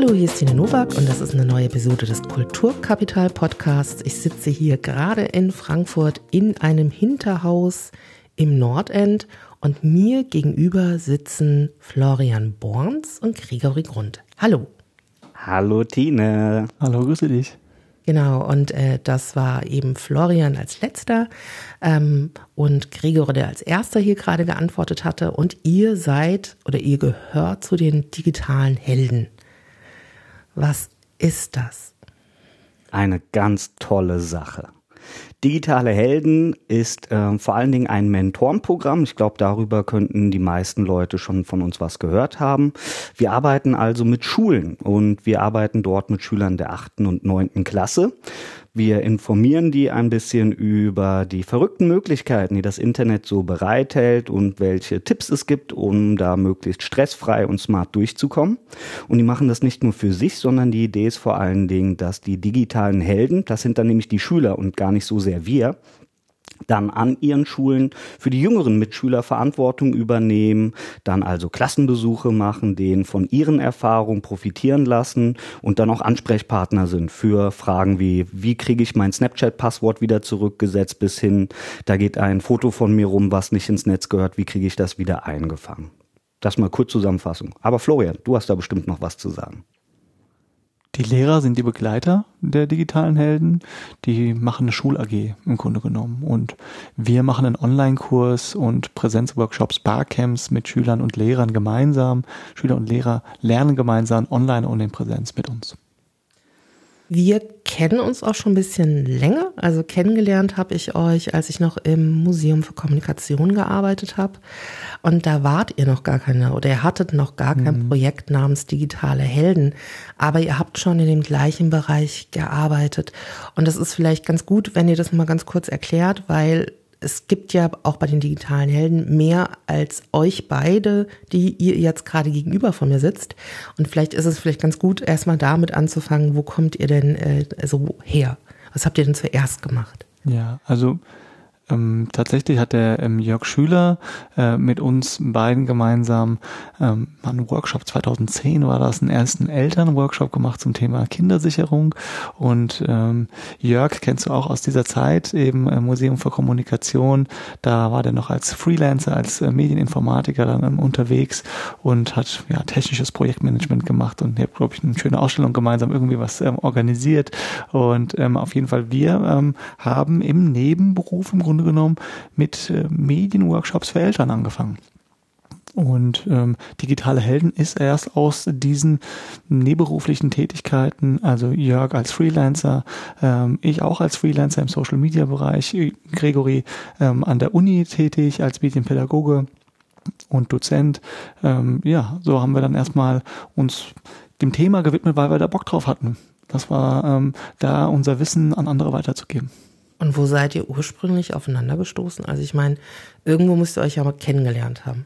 Hallo, hier ist Tine Nowak und das ist eine neue Episode des Kulturkapital Podcasts. Ich sitze hier gerade in Frankfurt in einem Hinterhaus im Nordend und mir gegenüber sitzen Florian Borns und Gregory Grund. Hallo. Hallo Tine. Hallo, grüße dich. Genau, und das war eben Florian als letzter und Gregor, der als erster hier gerade geantwortet hatte. Und ihr seid oder ihr gehört zu den digitalen Helden. Was ist das? Eine ganz tolle Sache. Digitale Helden ist vor allen Dingen ein Mentorenprogramm. Ich glaube, darüber könnten die meisten Leute schon von uns was gehört haben. Wir arbeiten also mit Schulen und wir arbeiten dort mit Schülern der 8. und 9. Klasse. Wir informieren die ein bisschen über die verrückten Möglichkeiten, die das Internet so bereithält und welche Tipps es gibt, um da möglichst stressfrei und smart durchzukommen. Und die machen das nicht nur für sich, sondern die Idee ist vor allen Dingen, dass die digitalen Helden, das sind dann nämlich die Schüler und gar nicht so sehr wir, dann an ihren Schulen für die jüngeren Mitschüler Verantwortung übernehmen, dann also Klassenbesuche machen, denen von ihren Erfahrungen profitieren lassen und dann auch Ansprechpartner sind für Fragen wie kriege ich mein Snapchat-Passwort wieder zurückgesetzt, bis hin, da geht ein Foto von mir rum, was nicht ins Netz gehört, wie kriege ich das wieder eingefangen? Das mal kurz Zusammenfassung. Aber Florian, du hast da bestimmt noch was zu sagen. Die Lehrer sind die Begleiter der digitalen Helden. Die machen eine Schul-AG im Grunde genommen. Und wir machen einen Online-Kurs und Präsenzworkshops, Barcamps mit Schülern und Lehrern gemeinsam. Schüler und Lehrer lernen gemeinsam online und in Präsenz mit uns. Wir kennen uns auch schon ein bisschen länger. Also kennengelernt habe ich euch, als ich noch im Museum für Kommunikation gearbeitet habe. Und da wart ihr noch gar keine, oder ihr hattet noch gar kein Projekt namens Digitale Helden. Aber ihr habt schon in dem gleichen Bereich gearbeitet. Und das ist vielleicht ganz gut, wenn ihr das mal ganz kurz erklärt, weil es gibt ja auch bei den digitalen Helden mehr als euch beide, die ihr jetzt gerade gegenüber von mir sitzt. Und vielleicht ist es ganz gut, erstmal damit anzufangen, wo kommt ihr denn so her? Was habt ihr denn zuerst gemacht? Ja, also tatsächlich hat der Jörg Schüler mit uns beiden gemeinsam einen Workshop, 2010 war das, einen ersten Elternworkshop gemacht zum Thema Kindersicherung. Und Jörg kennst du auch aus dieser Zeit, eben Museum für Kommunikation. Da war der noch als Freelancer, als Medieninformatiker dann unterwegs und hat ja technisches Projektmanagement gemacht und hat, glaube ich, eine schöne Ausstellung gemeinsam irgendwie was organisiert. Und auf jeden Fall, wir haben im Nebenberuf im Grunde genommen mit Medienworkshops für Eltern angefangen. Und digitale Helden ist erst aus diesen nebenberuflichen Tätigkeiten, also Jörg als Freelancer, ich auch als Freelancer im Social-Media-Bereich, Gregory an der Uni tätig als Medienpädagoge und Dozent. Ja, so haben wir dann erstmal uns dem Thema gewidmet, weil wir da Bock drauf hatten. Das war da unser Wissen an andere weiterzugeben. Und wo seid ihr ursprünglich aufeinander gestoßen? Also ich meine, irgendwo müsst ihr euch ja mal kennengelernt haben.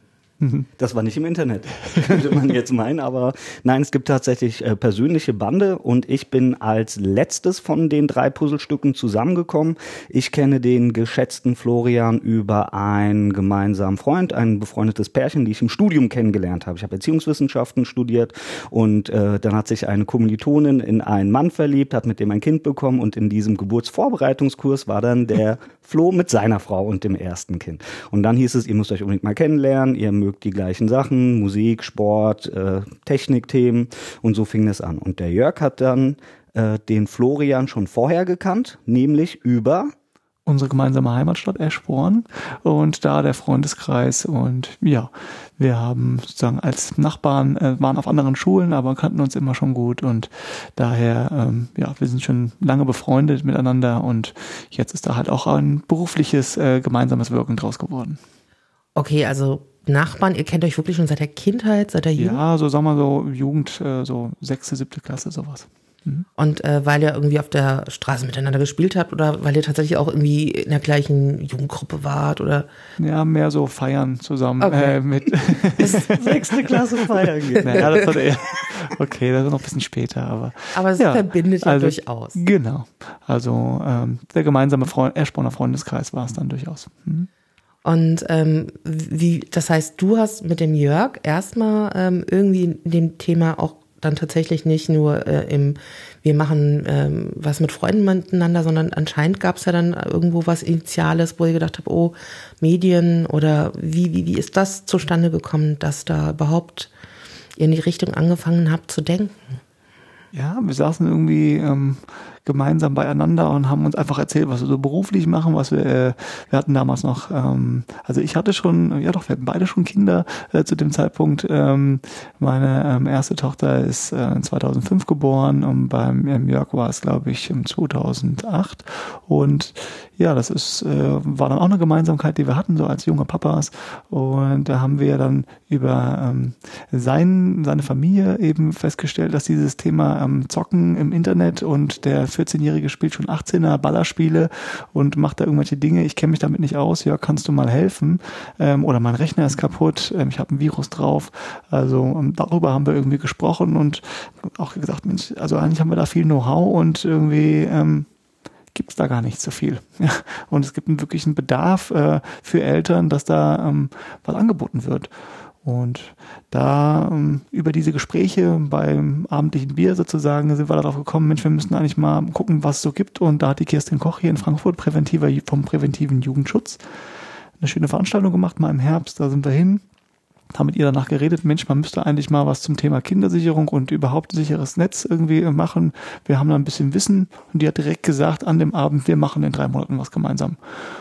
Das war nicht im Internet, könnte man jetzt meinen, aber nein, es gibt tatsächlich persönliche Bande und ich bin als letztes von den 3 Puzzlestücken zusammengekommen. Ich kenne den geschätzten Florian über einen gemeinsamen Freund, ein befreundetes Pärchen, die ich im Studium kennengelernt habe. Ich habe Erziehungswissenschaften studiert und dann hat sich eine Kommilitonin in einen Mann verliebt, hat mit dem ein Kind bekommen und in diesem Geburtsvorbereitungskurs war dann der Flo mit seiner Frau und dem ersten Kind. Und dann hieß es, ihr müsst euch unbedingt mal kennenlernen, ihr mögt die gleichen Sachen, Musik, Sport, Technikthemen und so fing das an. Und der Jörg hat dann den Florian schon vorher gekannt, nämlich über unsere gemeinsame Heimatstadt Eschborn und da der Freundeskreis und ja, wir haben sozusagen als Nachbarn, waren auf anderen Schulen, aber kannten uns immer schon gut und daher, ja, wir sind schon lange befreundet miteinander und jetzt ist da halt auch ein berufliches gemeinsames Wirken draus geworden. Okay, also Nachbarn, ihr kennt euch wirklich schon seit der Kindheit, seit der Jugend? Ja, so sagen wir so Jugend, so 6., 7. Klasse, sowas. Und weil ihr irgendwie auf der Straße miteinander gespielt habt oder weil ihr tatsächlich auch irgendwie in der gleichen Jugendgruppe wart oder? Ja, mehr so feiern zusammen. Okay. Mit 6. Klasse feiern geht. Naja, das war eher, okay, das ist noch ein bisschen später, aber. Aber es verbindet ja durchaus. Genau. Also der gemeinsame Eschborner Freundeskreis war es dann durchaus. Und das heißt, du hast mit dem Jörg erstmal irgendwie in dem Thema auch dann tatsächlich nicht nur wir machen was mit Freunden miteinander, sondern anscheinend gab es ja dann irgendwo was Initiales, wo ich gedacht habe, oh, Medien oder wie ist das zustande gekommen, dass da überhaupt ihr in die Richtung angefangen habt zu denken? Ja, wir saßen irgendwie gemeinsam beieinander und haben uns einfach erzählt, was wir so beruflich machen, was wir hatten damals noch, also ich hatte schon, wir hatten beide schon Kinder zu dem Zeitpunkt. Meine erste Tochter ist 2005 geboren und beim Jörg war es, glaube ich, 2008 und ja, das war dann auch eine Gemeinsamkeit, die wir hatten, so als junge Papas und da haben wir dann über seine Familie eben festgestellt, dass dieses Thema Zocken im Internet und der 14-Jährige spielt schon 18er Ballerspiele und macht da irgendwelche Dinge. Ich kenne mich damit nicht aus. Ja, kannst du mal helfen? Oder mein Rechner ist kaputt. Ich habe ein Virus drauf. Also darüber haben wir irgendwie gesprochen und auch gesagt, Mensch, also eigentlich haben wir da viel Know-how und irgendwie gibt es da gar nicht so viel. Ja, und es gibt wirklich einen Bedarf für Eltern, dass da was angeboten wird. Und da über diese Gespräche beim abendlichen Bier sozusagen sind wir darauf gekommen, Mensch, wir müssen eigentlich mal gucken, was es so gibt. Und da hat die Kerstin Koch hier in Frankfurt vom präventiven Jugendschutz eine schöne Veranstaltung gemacht, mal im Herbst. Da sind wir hin, haben mit ihr danach geredet, Mensch, man müsste eigentlich mal was zum Thema Kindersicherung und überhaupt sicheres Netz irgendwie machen. Wir haben da ein bisschen Wissen und die hat direkt gesagt an dem Abend, wir machen in 3 Monaten was gemeinsam.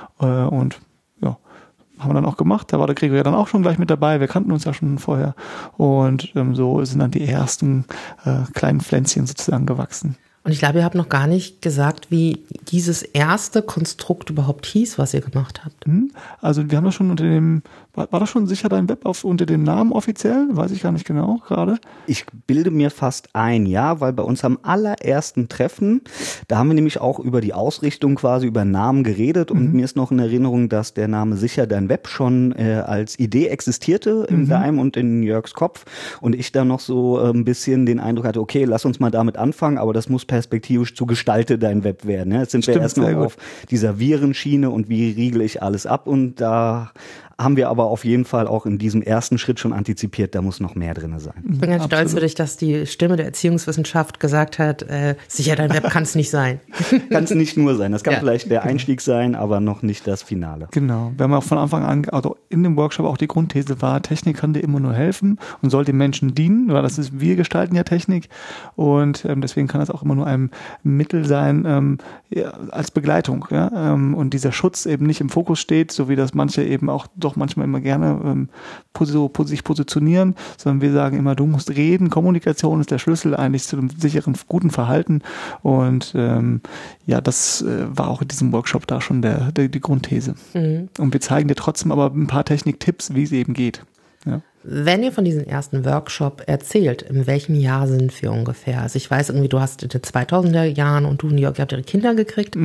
Und ja, haben wir dann auch gemacht. Da war der Gregor ja dann auch schon gleich mit dabei. Wir kannten uns ja schon vorher. Und so sind dann die ersten kleinen Pflänzchen sozusagen gewachsen. Und ich glaube, ihr habt noch gar nicht gesagt, wie dieses erste Konstrukt überhaupt hieß, was ihr gemacht habt. Also wir haben das schon unter dem, war das schon sicher dein Web unter dem Namen offiziell? Weiß ich gar nicht genau gerade. Ich bilde mir fast ein, ja, weil bei uns am allerersten Treffen, da haben wir nämlich auch über die Ausrichtung quasi, über Namen geredet und mir ist noch in Erinnerung, dass der Name Sicher dein Web schon als Idee existierte in deinem und in Jörgs Kopf und ich dann noch so ein bisschen den Eindruck hatte, okay, lass uns mal damit anfangen, aber das muss perspektivisch zu Gestalte dein Web werden. Jetzt sind wir erst noch auf dieser Virenschiene und wie riegel ich alles ab und da haben wir aber auf jeden Fall auch in diesem ersten Schritt schon antizipiert, da muss noch mehr drin sein. Ich bin ganz stolz für dich, dass die Stimme der Erziehungswissenschaft gesagt hat, sicher dein Web kann es nicht sein. Kann es nicht nur sein, das kann vielleicht der Einstieg sein, aber noch nicht das Finale. Genau, wir haben auch von Anfang an, also in dem Workshop auch die Grundthese war, Technik kann dir immer nur helfen und soll den Menschen dienen, weil wir gestalten ja Technik und deswegen kann das auch immer nur ein Mittel sein als Begleitung. Ja? Und dieser Schutz eben nicht im Fokus steht, so wie das manche eben auch doch manchmal immer gerne sich positionieren, sondern wir sagen immer, du musst reden, Kommunikation ist der Schlüssel eigentlich zu einem sicheren, guten Verhalten und das war auch in diesem Workshop da schon die Grundthese. Und wir zeigen dir trotzdem aber ein paar Techniktipps, wie es eben geht. Ja. Wenn ihr von diesem ersten Workshop erzählt, in welchem Jahr sind wir ungefähr? Also ich weiß irgendwie, du hast in den 2000er Jahren und du und Jörg, ihr habt ihre Kinder gekriegt.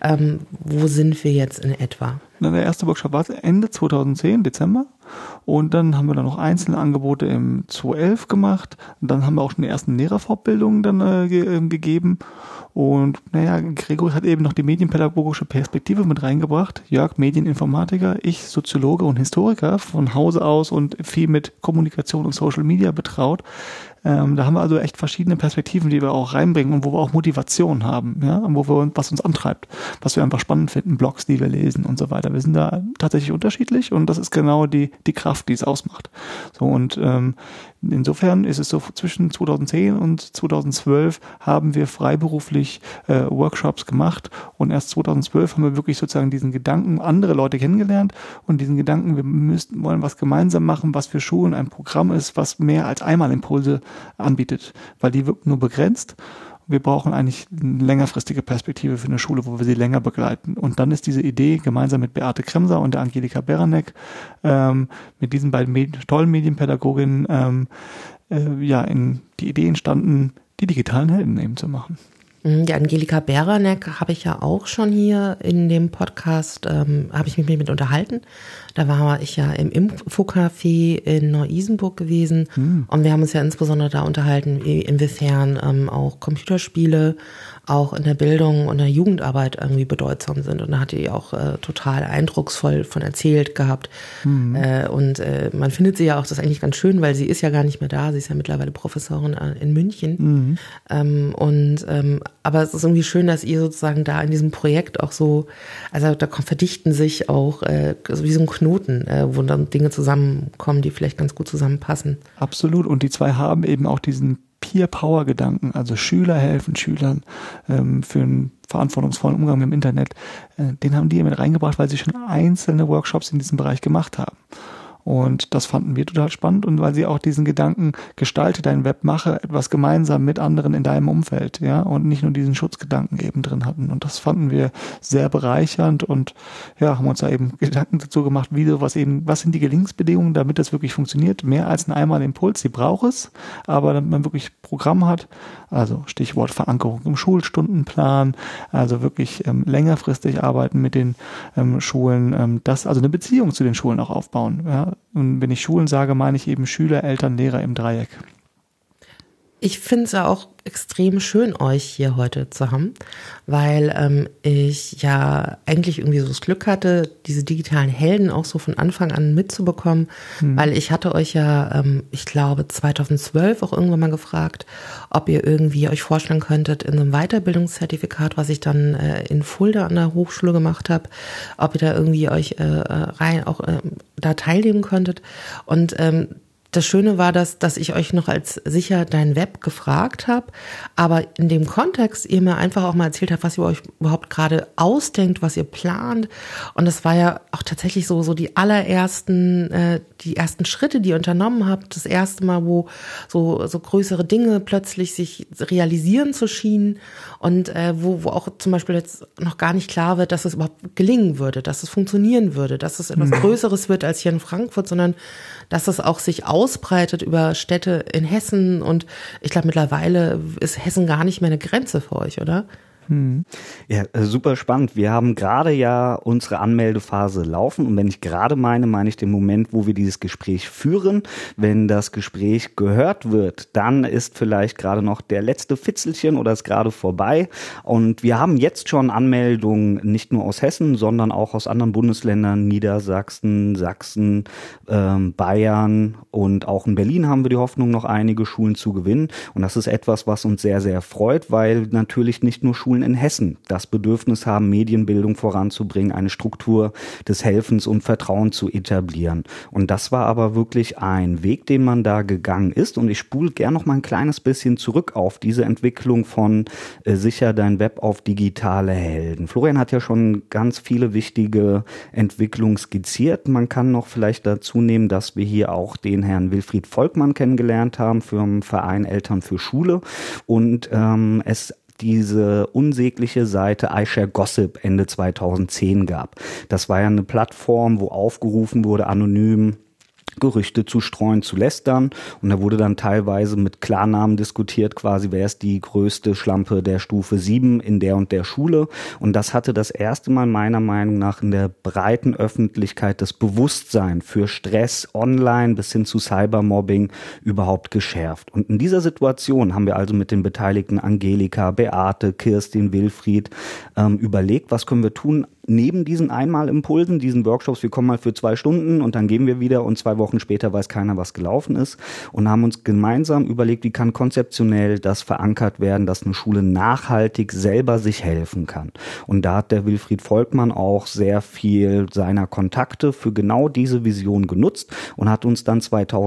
Wo sind wir jetzt in etwa? Der erste Workshop war Ende 2010, Dezember. Und dann haben wir dann noch einzelne Angebote im 2011 gemacht. Und dann haben wir auch schon die ersten Lehrerfortbildungen dann gegeben. Und Gregor hat eben noch die medienpädagogische Perspektive mit reingebracht. Jörg, Medieninformatiker, ich Soziologe und Historiker von Hause aus und viel mit Kommunikation und Social Media betraut. Da haben wir also echt verschiedene Perspektiven, die wir auch reinbringen und wo wir auch Motivation haben, ja, und was uns antreibt, was wir einfach spannend finden, Blogs, die wir lesen und so weiter. Wir sind da tatsächlich unterschiedlich und das ist genau die Kraft, die es ausmacht. So und insofern ist es so, zwischen 2010 und 2012 haben wir freiberuflich Workshops gemacht und erst 2012 haben wir wirklich sozusagen diesen Gedanken, andere Leute kennengelernt und diesen Gedanken, wir wollen was gemeinsam machen, was für Schulen ein Programm ist, was mehr als Einmalimpulse anbietet, weil die wirken nur begrenzt. Wir brauchen eigentlich eine längerfristige Perspektive für eine Schule, wo wir sie länger begleiten. Und dann ist diese Idee gemeinsam mit Beate Kremser und der Angelika Beranek, mit diesen beiden tollen Medienpädagoginnen, in die Idee entstanden, die digitalen Helden eben zu machen. Die Angelika Beranek habe ich ja auch schon hier in dem Podcast, habe ich mich mit unterhalten. Da war ich ja im Infocafé in Neu-Isenburg gewesen und wir haben uns ja insbesondere da unterhalten, inwiefern auch Computerspiele auch in der Bildung und der Jugendarbeit irgendwie bedeutsam sind. Und da hat die auch total eindrucksvoll von erzählt gehabt. Und man findet sie ja auch, das ist eigentlich ganz schön, weil sie ist ja gar nicht mehr da. Sie ist ja mittlerweile Professorin in München. Aber es ist irgendwie schön, dass ihr sozusagen da in diesem Projekt auch so, also da verdichten sich auch so wie so ein Knoten, wo dann Dinge zusammenkommen, die vielleicht ganz gut zusammenpassen. Absolut. Und die zwei haben eben auch diesen Peer-Power-Gedanken, also Schüler helfen Schülern für einen verantwortungsvollen Umgang mit dem Internet. Den haben die mit reingebracht, weil sie schon einzelne Workshops in diesem Bereich gemacht haben. Und das fanden wir total spannend und weil sie auch diesen Gedanken, gestalte dein Web, mache etwas gemeinsam mit anderen in deinem Umfeld, ja, und nicht nur diesen Schutzgedanken eben drin hatten. Und das fanden wir sehr bereichernd und ja, haben uns da eben Gedanken dazu gemacht, wie sowas eben, was sind die Gelingensbedingungen, damit das wirklich funktioniert? Mehr als ein einmal Impuls, sie braucht es, aber damit man wirklich Programm hat, also Stichwort Verankerung im Schulstundenplan, also wirklich längerfristig arbeiten mit den Schulen, also eine Beziehung zu den Schulen auch aufbauen, ja. Und wenn ich Schulen sage, meine ich eben Schüler, Eltern, Lehrer im Dreieck. Ich finde es ja auch extrem schön, euch hier heute zu haben, weil ich ja eigentlich irgendwie so das Glück hatte, diese digitalen Helden auch so von Anfang an mitzubekommen, weil ich hatte euch ja, ich glaube 2012 auch irgendwann mal gefragt, ob ihr irgendwie euch vorstellen könntet in so einem Weiterbildungszertifikat, was ich dann in Fulda an der Hochschule gemacht habe, ob ihr da irgendwie euch da teilnehmen könntet. Und das Schöne war, dass ich euch noch als sicher dein Web gefragt habe, aber in dem Kontext ihr mir einfach auch mal erzählt habt, was ihr euch überhaupt gerade ausdenkt, was ihr plant. Und das war ja auch tatsächlich so die die ersten Schritte, die ihr unternommen habt, das erste Mal, wo so größere Dinge plötzlich sich realisieren zu schienen und wo auch zum Beispiel jetzt noch gar nicht klar wird, dass es überhaupt gelingen würde, dass es funktionieren würde, dass es etwas Größeres wird als hier in Frankfurt, sondern dass es auch sich ausbreitet über Städte in Hessen. Und ich glaube, mittlerweile ist Hessen gar nicht mehr eine Grenze für euch, oder? Ja, super spannend. Wir haben gerade ja unsere Anmeldephase laufen und wenn ich gerade meine ich den Moment, wo wir dieses Gespräch führen. Wenn das Gespräch gehört wird, dann ist vielleicht gerade noch der letzte Fitzelchen oder ist gerade vorbei und wir haben jetzt schon Anmeldungen nicht nur aus Hessen, sondern auch aus anderen Bundesländern, Niedersachsen, Sachsen, Bayern und auch in Berlin haben wir die Hoffnung, noch einige Schulen zu gewinnen und das ist etwas, was uns sehr, sehr freut, weil natürlich nicht nur Schulen in Hessen das Bedürfnis haben, Medienbildung voranzubringen, eine Struktur des Helfens und Vertrauen zu etablieren. Und das war aber wirklich ein Weg, den man da gegangen ist. Und ich spule gern noch mal ein kleines bisschen zurück auf diese Entwicklung von sicher dein Web auf digitale Helden. Florian hat ja schon ganz viele wichtige Entwicklungen skizziert. Man kann noch vielleicht dazu nehmen, dass wir hier auch den Herrn Wilfried Volkmann kennengelernt haben vom Verein Eltern für Schule und es diese unsägliche Seite iShare Gossip Ende 2010 gab. Das war ja eine Plattform, wo aufgerufen wurde, anonym Gerüchte zu streuen, zu lästern und da wurde dann teilweise mit Klarnamen diskutiert, quasi wer ist die größte Schlampe der Stufe 7 in der und der Schule und das hatte das erste Mal meiner Meinung nach in der breiten Öffentlichkeit das Bewusstsein für Stress online bis hin zu Cybermobbing überhaupt geschärft und in dieser Situation haben wir also mit den Beteiligten Angelika, Beate, Kirstin, Wilfried überlegt, was können wir tun, neben diesen Einmalimpulsen, diesen Workshops, wir kommen mal für 2 Stunden und dann gehen wir wieder und 2 Wochen später weiß keiner, was gelaufen ist und haben uns gemeinsam überlegt, wie kann konzeptionell das verankert werden, dass eine Schule nachhaltig selber sich helfen kann. Und da hat der Wilfried Volkmann auch sehr viel seiner Kontakte für genau diese Vision genutzt und hat uns dann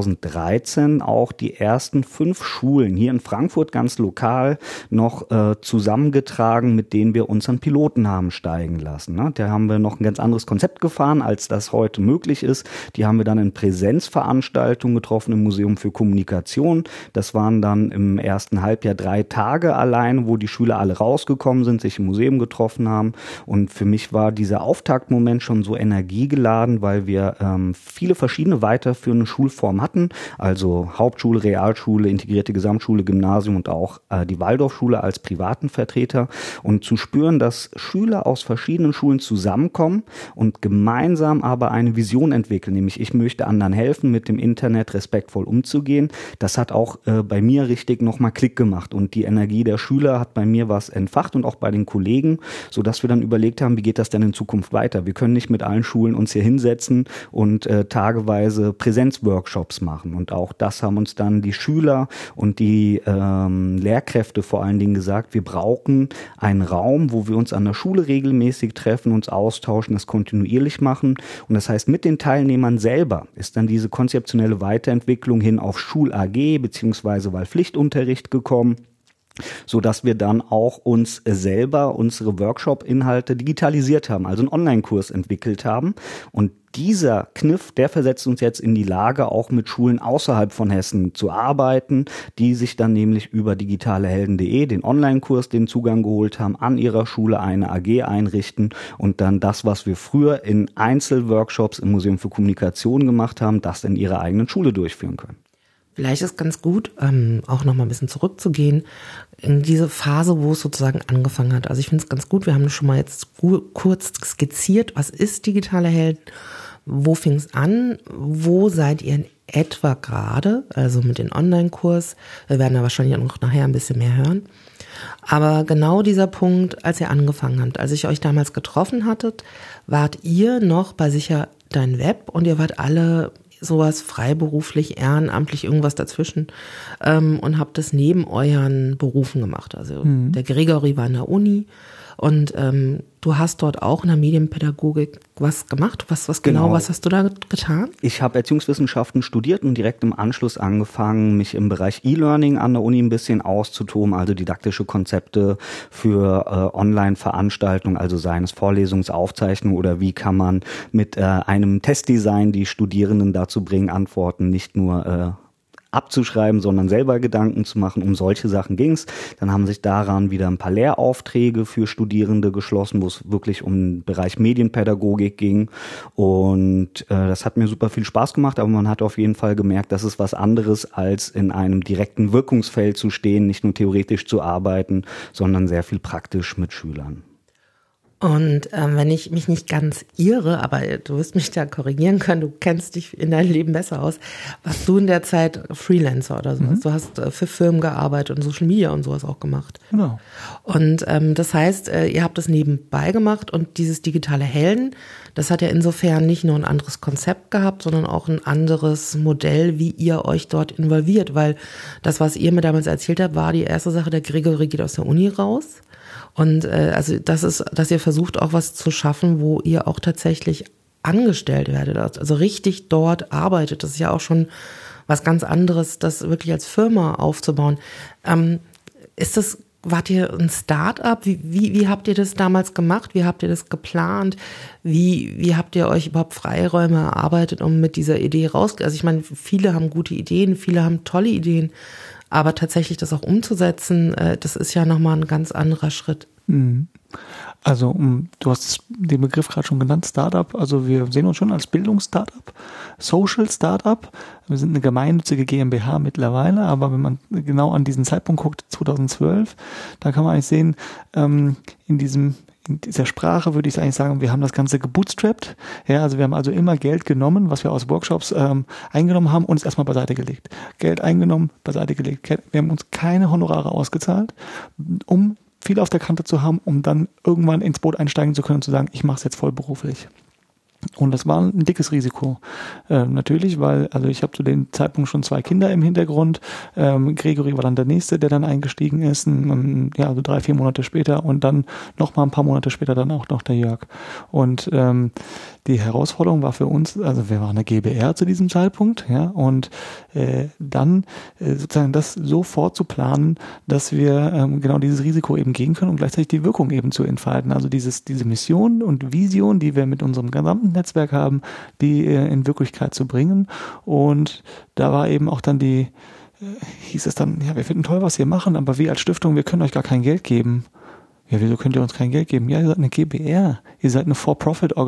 2013 auch die ersten 5 Schulen hier in Frankfurt ganz lokal noch zusammengetragen, mit denen wir unseren Piloten haben steigen lassen. Ne? Da haben wir noch ein ganz anderes Konzept gefahren, als das heute möglich ist. Die haben wir dann in Präsenzveranstaltungen getroffen im Museum für Kommunikation. Das waren dann im ersten Halbjahr 3 Tage allein, wo die Schüler alle rausgekommen sind, sich im Museum getroffen haben. Und für mich war dieser Auftaktmoment schon so energiegeladen, weil wir viele verschiedene weiterführende Schulformen hatten. Also Hauptschule, Realschule, integrierte Gesamtschule, Gymnasium und auch die Waldorfschule als privaten Vertreter. Und zu spüren, dass Schüler aus verschiedenen Schulen Schulen zusammenkommen und gemeinsam aber eine Vision entwickeln, nämlich ich möchte anderen helfen, mit dem Internet respektvoll umzugehen. Das hat auch bei mir richtig nochmal Klick gemacht und die Energie der Schüler hat bei mir was entfacht und auch bei den Kollegen, sodass wir dann überlegt haben, wie geht das denn in Zukunft weiter? Wir können nicht mit allen Schulen uns hier hinsetzen und tageweise Präsenzworkshops machen und auch das haben uns dann die Schüler und die Lehrkräfte vor allen Dingen gesagt, wir brauchen einen Raum, wo wir uns an der Schule regelmäßig treffen, uns austauschen, das kontinuierlich machen und das heißt, mit den Teilnehmern selber ist dann diese konzeptionelle Weiterentwicklung hin auf Schul-AG beziehungsweise Wahlpflichtunterricht gekommen, so dass wir dann auch uns selber unsere Workshop-Inhalte digitalisiert haben, also einen Online-Kurs entwickelt haben und dieser Kniff, der versetzt uns jetzt in die Lage, auch mit Schulen außerhalb von Hessen zu arbeiten, die sich dann nämlich über digitalehelden.de, den Online-Kurs, den Zugang geholt haben, an ihrer Schule eine AG einrichten und dann das, was wir früher in Einzelworkshops im Museum für Kommunikation gemacht haben, das in ihrer eigenen Schule durchführen können. Vielleicht ist ganz gut, auch noch mal ein bisschen zurückzugehen in diese Phase, wo es sozusagen angefangen hat. Also ich finde es ganz gut, wir haben schon mal jetzt kurz skizziert, was ist digitale Helden, wo fing es an, wo seid ihr in etwa gerade, also mit dem Online-Kurs, wir werden da wahrscheinlich auch noch nachher ein bisschen mehr hören. Aber genau dieser Punkt, als ihr angefangen habt, als ich euch damals getroffen hattet, wart ihr noch bei Sicher Dein Web und ihr wart alle sowas freiberuflich, ehrenamtlich, irgendwas dazwischen und habt das neben euren Berufen gemacht. Also der Gregory war in der Uni und du hast dort auch in der Medienpädagogik was gemacht. Was hast du da getan? Ich habe Erziehungswissenschaften studiert und direkt im Anschluss angefangen, mich im Bereich E-Learning an der Uni ein bisschen auszutoben, also didaktische Konzepte für Online-Veranstaltungen, also seien es Vorlesungsaufzeichnungen oder wie kann man mit einem Testdesign die Studierenden dazu bringen, Antworten nicht nur abzuschreiben, sondern selber Gedanken zu machen. Um solche Sachen ging's. Dann haben sich daran wieder ein paar Lehraufträge für Studierende geschlossen, wo es wirklich um den Bereich Medienpädagogik ging. Und das hat mir super viel Spaß gemacht, aber man hat auf jeden Fall gemerkt, das ist was anderes, als in einem direkten Wirkungsfeld zu stehen, nicht nur theoretisch zu arbeiten, sondern sehr viel praktisch mit Schülern. Und wenn ich mich nicht ganz irre, aber du wirst mich da korrigieren können, du kennst dich in deinem Leben besser aus, warst du in der Zeit Freelancer oder sowas? Du hast für Firmen gearbeitet und Social Media und sowas auch gemacht. Genau. Und das heißt, ihr habt das nebenbei gemacht und dieses digitale Helden, das hat ja insofern nicht nur ein anderes Konzept gehabt, sondern auch ein anderes Modell, wie ihr euch dort involviert, weil das, was ihr mir damals erzählt habt, war die erste Sache, der Gregory geht aus der Uni raus. Und also das ist, dass ihr versucht auch was zu schaffen, wo ihr auch tatsächlich angestellt werdet, also richtig dort arbeitet. Das ist ja auch schon was ganz anderes, das wirklich als Firma aufzubauen. Wart ihr ein Start-up? Wie habt ihr das damals gemacht? Wie habt ihr das geplant? Wie habt ihr euch überhaupt Freiräume erarbeitet, um mit dieser Idee also ich meine, viele haben gute Ideen, viele haben tolle Ideen. Aber tatsächlich das auch umzusetzen, das ist ja nochmal ein ganz anderer Schritt. Also du hast den Begriff gerade schon genannt, Startup. Also wir sehen uns schon als Bildungs-Startup, Social Startup. Wir sind eine gemeinnützige GmbH mittlerweile, aber wenn man genau an diesen Zeitpunkt guckt, 2012, da kann man eigentlich sehen, in dieser Sprache würde ich eigentlich sagen, wir haben das Ganze gebootstrapped. Ja, also wir haben also immer Geld genommen, was wir aus Workshops eingenommen haben und es erstmal beiseite gelegt. Geld eingenommen, beiseite gelegt. Wir haben uns keine Honorare ausgezahlt, um viel auf der Kante zu haben, um dann irgendwann ins Boot einsteigen zu können und zu sagen, ich mache es jetzt vollberuflich. Und das war ein dickes Risiko. Natürlich, weil, also ich habe zu dem Zeitpunkt schon 2 Kinder im Hintergrund. Gregory war dann der Nächste, der dann eingestiegen ist, ja, also 3-4 Monate später und dann noch mal ein paar Monate später dann auch noch der Jörg. Und die Herausforderung war für uns, also wir waren eine GbR zu diesem Zeitpunkt, ja, und dann sozusagen das so vorzuplanen, dass wir genau dieses Risiko eben gehen können und gleichzeitig die Wirkung eben zu entfalten. Also diese Mission und Vision, die wir mit unserem gesamten Netzwerk haben, die in Wirklichkeit zu bringen. Und da war eben auch dann hieß es dann, ja, wir finden toll, was ihr machen, aber wir als Stiftung, wir können euch gar kein Geld geben. Ja, wieso könnt ihr uns kein Geld geben? Ja, ihr seid eine GbR, ihr seid eine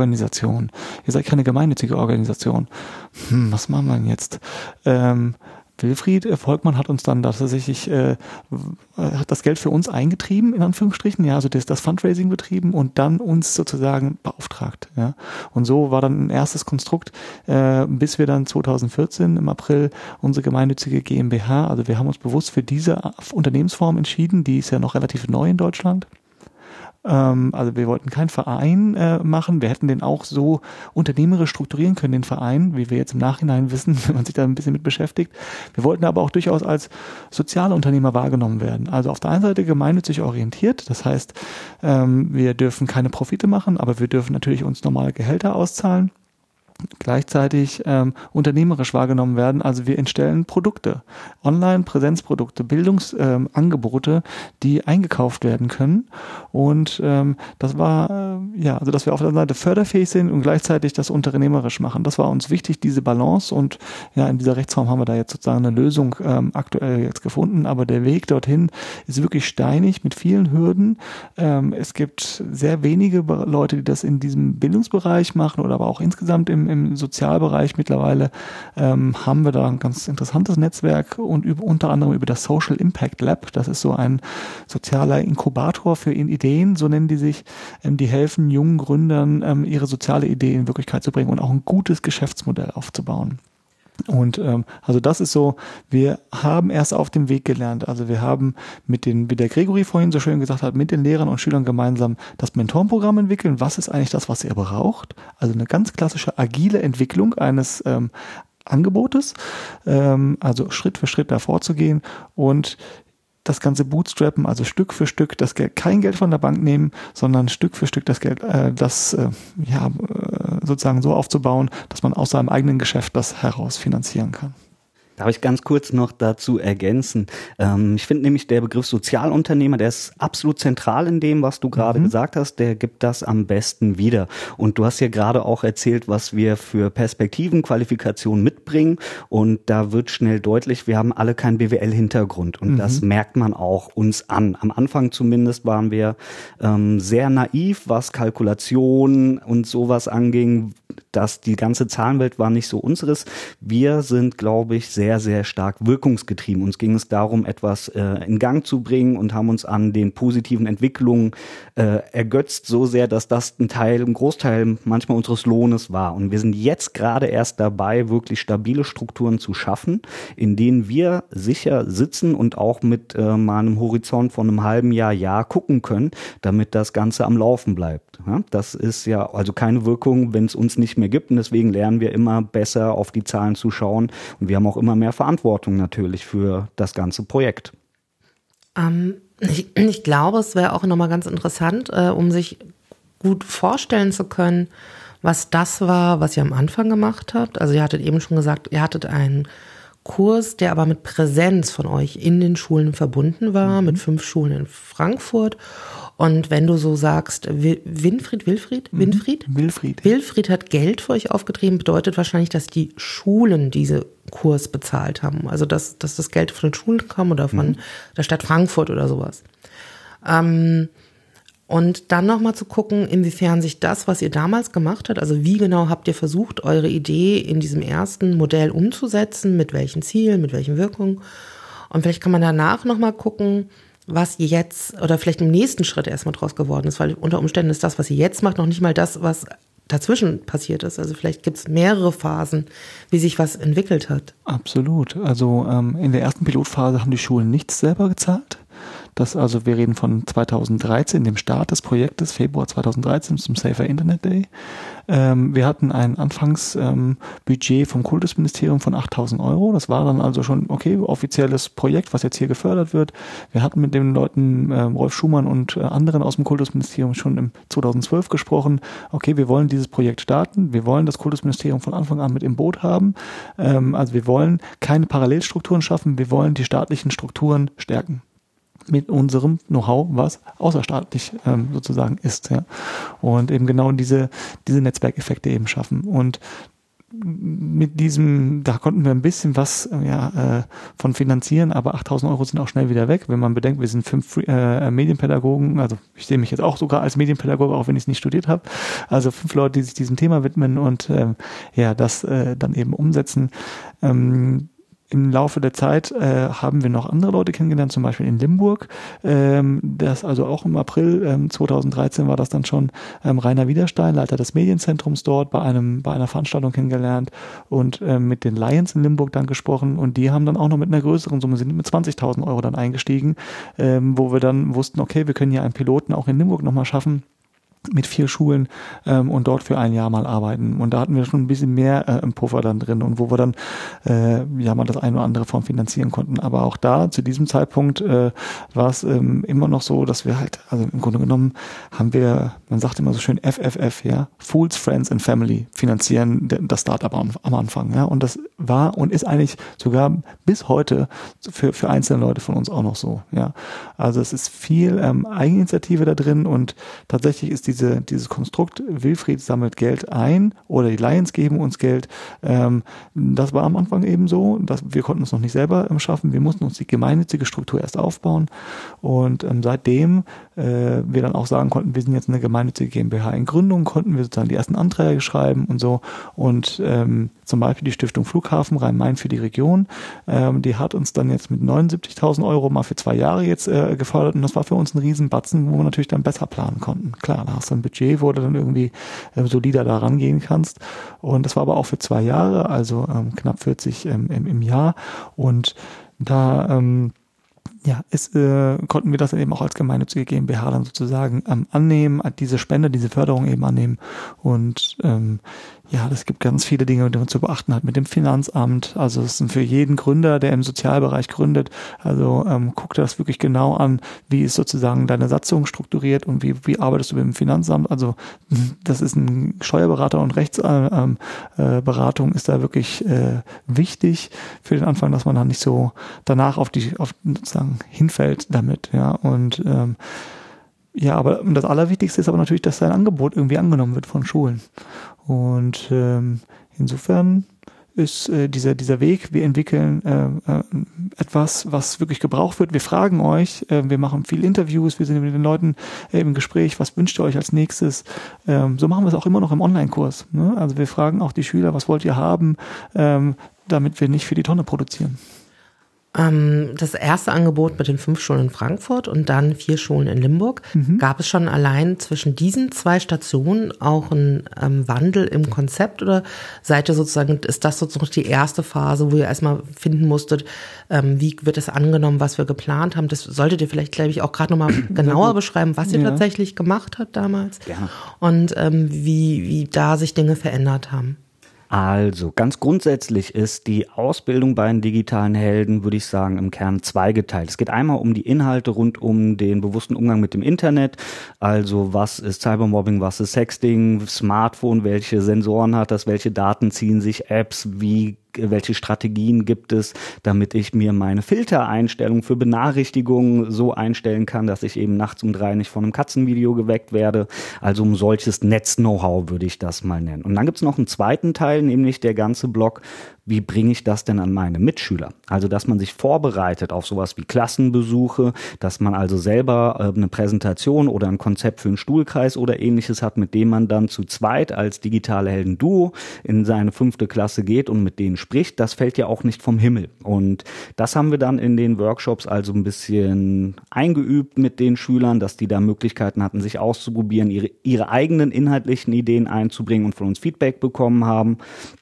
For-Profit-Organisation, ihr seid keine gemeinnützige Organisation. Was machen wir denn jetzt? Wilfried Volkmann hat uns dann tatsächlich hat das Geld für uns eingetrieben, in Anführungsstrichen, ja, also das Fundraising betrieben und dann uns sozusagen beauftragt. Ja. Und so war dann ein erstes Konstrukt, bis wir dann 2014 im April unsere gemeinnützige GmbH, also wir haben uns bewusst für diese Unternehmensform entschieden, die ist ja noch relativ neu in Deutschland. Also wir wollten keinen Verein machen, wir hätten den auch so unternehmerisch strukturieren können, den Verein, wie wir jetzt im Nachhinein wissen, wenn man sich da ein bisschen mit beschäftigt. Wir wollten aber auch durchaus als soziale Unternehmer wahrgenommen werden. Also auf der einen Seite gemeinnützig orientiert, das heißt, wir dürfen keine Profite machen, aber wir dürfen natürlich uns normale Gehälter auszahlen. Gleichzeitig unternehmerisch wahrgenommen werden. Also wir entstellen Produkte, Online-Präsenzprodukte, Bildungsangebote, die eingekauft werden können. Und das war, also dass wir auf der Seite förderfähig sind und gleichzeitig das unternehmerisch machen. Das war uns wichtig, diese Balance. Und ja, in dieser Rechtsform haben wir da jetzt sozusagen eine Lösung aktuell jetzt gefunden. Aber der Weg dorthin ist wirklich steinig mit vielen Hürden. Es gibt sehr wenige Leute, die das in diesem Bildungsbereich machen oder aber auch insgesamt im Sozialbereich mittlerweile haben wir da ein ganz interessantes Netzwerk und unter anderem über das Social Impact Lab. Das ist so ein sozialer Inkubator für Ideen, so nennen die sich. Die helfen jungen Gründern, ihre soziale Idee in Wirklichkeit zu bringen und auch ein gutes Geschäftsmodell aufzubauen. Und also das ist so, wir haben erst auf dem Weg gelernt. Also wir haben wie der Gregory vorhin so schön gesagt hat, mit den Lehrern und Schülern gemeinsam das Mentorenprogramm entwickeln. Was ist eigentlich das, was ihr braucht? Also eine ganz klassische agile Entwicklung eines Angebotes, also Schritt für Schritt da vorzugehen und das Ganze bootstrappen, also Stück für Stück das Geld, kein Geld von der Bank nehmen, sondern Stück für Stück das Geld, sozusagen so aufzubauen, dass man aus seinem eigenen Geschäft das heraus finanzieren kann. Darf ich ganz kurz noch dazu ergänzen? Ich finde nämlich der Begriff Sozialunternehmer, der ist absolut zentral in dem, was du gerade gesagt hast. Der gibt das am besten wieder. Und du hast ja gerade auch erzählt, was wir für Perspektiven, Qualifikationen mitbringen. Und da wird schnell deutlich, wir haben alle keinen BWL-Hintergrund. Und das merkt man auch uns an. Am Anfang zumindest waren wir sehr naiv, was Kalkulation und sowas anging. Die ganze Zahlenwelt war nicht so unseres. Wir sind, glaube ich, sehr, sehr stark wirkungsgetrieben. Uns ging es darum, etwas in Gang zu bringen und haben uns an den positiven Entwicklungen ergötzt, so sehr, dass das ein Großteil manchmal unseres Lohnes war. Und wir sind jetzt gerade erst dabei, wirklich stabile Strukturen zu schaffen, in denen wir sicher sitzen und auch mit mal einem Horizont von einem halben Jahr gucken können, damit das Ganze am Laufen bleibt. Ja, das ist ja also keine Wirkung, wenn es uns nicht mehr gibt. Und deswegen lernen wir immer besser auf die Zahlen zu schauen. Und wir haben auch immer mehr Verantwortung natürlich für das ganze Projekt. Ich glaube, es wäre auch nochmal ganz interessant, um sich gut vorstellen zu können, was das war, was ihr am Anfang gemacht habt. Also ihr hattet eben schon gesagt, ihr hattet einen Kurs, der aber mit Präsenz von euch in den Schulen verbunden war, mit 5 Schulen in Frankfurt. Und wenn du so sagst, Wilfried hat Geld für euch aufgetrieben, bedeutet wahrscheinlich, dass die Schulen diese Kurs bezahlt haben. Also dass das Geld von den Schulen kam oder von der Stadt Frankfurt oder sowas. Und dann nochmal zu gucken, inwiefern sich das, was ihr damals gemacht habt, also wie genau habt ihr versucht, eure Idee in diesem ersten Modell umzusetzen, mit welchen Zielen, mit welchen Wirkungen. Und vielleicht kann man danach nochmal gucken, was ihr jetzt, oder vielleicht im nächsten Schritt erstmal draus geworden ist, weil unter Umständen ist das, was ihr jetzt macht, noch nicht mal das, was dazwischen passiert ist. Also vielleicht gibt es mehrere Phasen, wie sich was entwickelt hat. Absolut. Also in der ersten Pilotphase haben die Schulen nichts selber gezahlt. Wir reden von 2013, dem Start des Projektes, Februar 2013 zum Safer Internet Day. Wir hatten ein Anfangsbudget vom Kultusministerium von 8.000 €. Das war dann also schon, okay, offizielles Projekt, was jetzt hier gefördert wird. Wir hatten mit den Leuten, Rolf Schumann und anderen aus dem Kultusministerium schon im 2012 gesprochen. Okay, wir wollen dieses Projekt starten. Wir wollen das Kultusministerium von Anfang an mit im Boot haben. Also wir wollen keine Parallelstrukturen schaffen. Wir wollen die staatlichen Strukturen stärken. Mit unserem Know-how, was außerstaatlich sozusagen ist. Ja. Und eben genau diese Netzwerkeffekte eben schaffen. Und mit da konnten wir ein bisschen was von finanzieren, aber 8.000 € sind auch schnell wieder weg. Wenn man bedenkt, wir sind 5 Medienpädagogen, also ich sehe mich jetzt auch sogar als Medienpädagoge, auch wenn ich es nicht studiert habe. Also 5 Leute, die sich diesem Thema widmen und das dann eben umsetzen. im Laufe der Zeit haben wir noch andere Leute kennengelernt, zum Beispiel in Limburg. Das also auch im April 2013 war das dann schon Rainer Widerstein, Leiter des Medienzentrums dort, bei einer Veranstaltung kennengelernt und mit den Lions in Limburg dann gesprochen. Und die haben dann auch noch mit einer größeren Summe, sind mit 20.000 Euro dann eingestiegen, wo wir dann wussten, okay, wir können ja einen Piloten auch in Limburg nochmal schaffen, mit 4 Schulen und dort für ein Jahr mal arbeiten. Und da hatten wir schon ein bisschen mehr im Puffer dann drin und wo wir dann mal das eine oder andere Form finanzieren konnten. Aber auch da, zu diesem Zeitpunkt war es immer noch so, dass wir halt, also im Grunde genommen haben wir, man sagt immer so schön FFF, ja, Fools, Friends and Family finanzieren das Startup am Anfang. Ja, und das war und ist eigentlich sogar bis heute für einzelne Leute von uns auch noch so. Ja, also es ist viel Eigeninitiative da drin und tatsächlich ist dieses Konstrukt, Wilfried sammelt Geld ein oder die Lions geben uns Geld, das war am Anfang eben so, dass wir konnten es noch nicht selber schaffen, wir mussten uns die gemeinnützige Struktur erst aufbauen und seitdem wir dann auch sagen konnten, wir sind jetzt eine gemeinnützige GmbH in Gründung, konnten wir sozusagen die ersten Anträge schreiben und so und zum Beispiel die Stiftung Flughafen Rhein-Main für die Region, die hat uns dann jetzt mit 79.000 Euro mal für 2 Jahre jetzt gefördert und das war für uns ein Riesenbatzen, wo wir natürlich dann besser planen konnten. Klar, da hast du ein Budget, wo du dann irgendwie solider da rangehen kannst und das war aber auch für 2 Jahre, also knapp 40 im Jahr und da konnten wir das eben auch als gemeinnützige GmbH dann sozusagen annehmen, diese Spende, diese Förderung eben annehmen und das gibt ganz viele Dinge, die man zu beachten hat mit dem Finanzamt. Also es sind für jeden Gründer, der im Sozialbereich gründet, also guck dir das wirklich genau an, wie ist sozusagen deine Satzung strukturiert und wie arbeitest du mit dem Finanzamt. Also das ist ein Steuerberater und Rechtsberatung ist da wirklich wichtig für den Anfang, dass man dann nicht so danach auf sozusagen hinfällt damit, ja und aber das Allerwichtigste ist aber natürlich, dass dein Angebot irgendwie angenommen wird von Schulen. Und insofern ist dieser Weg, wir entwickeln etwas, was wirklich gebraucht wird. Wir fragen euch, wir machen viele Interviews, wir sind mit den Leuten im Gespräch, was wünscht ihr euch als nächstes? So machen wir es auch immer noch im Online-Kurs. Ne? Also wir fragen auch die Schüler, was wollt ihr haben, damit wir nicht für die Tonne produzieren. Das erste Angebot mit den 5 Schulen in Frankfurt und dann 4 Schulen in Limburg. Gab es schon allein zwischen diesen 2 Stationen auch einen Wandel im Konzept oder seid ihr sozusagen, ist das sozusagen die erste Phase, wo ihr erstmal finden musstet, wie wird es angenommen, was wir geplant haben? Das solltet ihr vielleicht, glaube ich, auch gerade nochmal genauer beschreiben, was ihr tatsächlich gemacht habt damals und wie da sich Dinge verändert haben. Also ganz grundsätzlich ist die Ausbildung bei den digitalen Helden, würde ich sagen, im Kern zweigeteilt. Es geht einmal um die Inhalte rund um den bewussten Umgang mit dem Internet. Also was ist Cybermobbing, was ist Sexting, Smartphone, welche Sensoren hat das, welche Daten ziehen sich Apps, welche Strategien gibt es, damit ich mir meine Filtereinstellung für Benachrichtigungen so einstellen kann, dass ich eben nachts um 3 nicht von einem Katzenvideo geweckt werde. Also um solches Netz-Know-how würde ich das mal nennen. Und dann gibt es noch einen zweiten Teil, nämlich der ganze Block, wie bringe ich das denn an meine Mitschüler? Also, dass man sich vorbereitet auf sowas wie Klassenbesuche, dass man also selber eine Präsentation oder ein Konzept für einen Stuhlkreis oder ähnliches hat, mit dem man dann zu zweit als digitale Helden-Duo in seine 5. Klasse geht und mit denen spricht. Das fällt ja auch nicht vom Himmel. Und das haben wir dann in den Workshops also ein bisschen eingeübt mit den Schülern, dass die da Möglichkeiten hatten, sich auszuprobieren, ihre eigenen inhaltlichen Ideen einzubringen und von uns Feedback bekommen haben.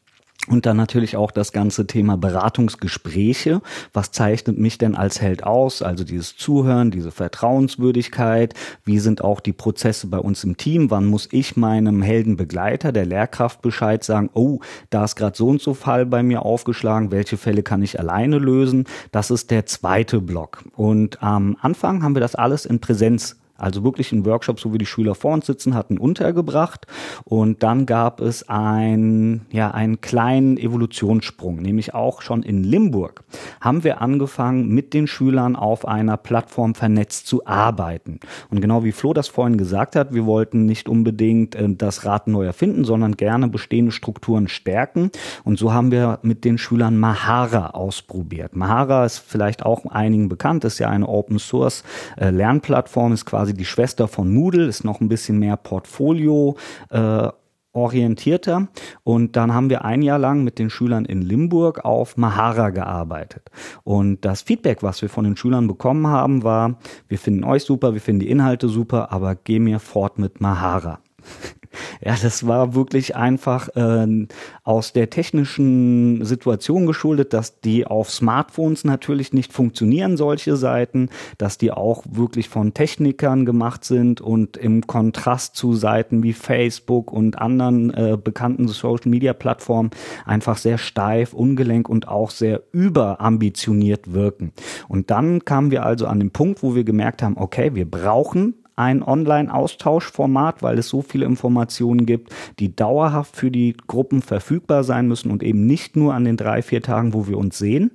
Und dann natürlich auch das ganze Thema Beratungsgespräche. Was zeichnet mich denn als Held aus? Also dieses Zuhören, diese Vertrauenswürdigkeit. Wie sind auch die Prozesse bei uns im Team? Wann muss ich meinem Heldenbegleiter, der Lehrkraft, Bescheid sagen, oh, da ist gerade so und so Fall bei mir aufgeschlagen. Welche Fälle kann ich alleine lösen? Das ist der zweite Block. Und am Anfang haben wir das alles in Präsenz, also wirklich in Workshops, wo wir die Schüler vor uns sitzen hatten, untergebracht. Und dann gab es einen kleinen Evolutionssprung, nämlich auch schon in Limburg haben wir angefangen, mit den Schülern auf einer Plattform vernetzt zu arbeiten. Und genau wie Flo das vorhin gesagt hat, wir wollten nicht unbedingt das Rad neu erfinden, sondern gerne bestehende Strukturen stärken. Und so haben wir mit den Schülern Mahara ausprobiert. Mahara ist vielleicht auch einigen bekannt, ist ja eine Open-Source-Lernplattform, ist quasi die Schwester von Moodle, ist noch ein bisschen mehr Portfolio orientierter und dann haben wir ein Jahr lang mit den Schülern in Limburg auf Mahara gearbeitet. Und das Feedback, was wir von den Schülern bekommen haben, war, wir finden euch super, wir finden die Inhalte super, aber geh mir fort mit Mahara. Ja, das war wirklich einfach aus der technischen Situation geschuldet, dass die auf Smartphones natürlich nicht funktionieren, solche Seiten, dass die auch wirklich von Technikern gemacht sind und im Kontrast zu Seiten wie Facebook und anderen bekannten Social-Media-Plattformen einfach sehr steif, ungelenk und auch sehr überambitioniert wirken. Und dann kamen wir also an den Punkt, wo wir gemerkt haben, okay, wir brauchen ein Online-Austauschformat, weil es so viele Informationen gibt, die dauerhaft für die Gruppen verfügbar sein müssen und eben nicht nur an den 3-4 Tagen, wo wir uns sehen.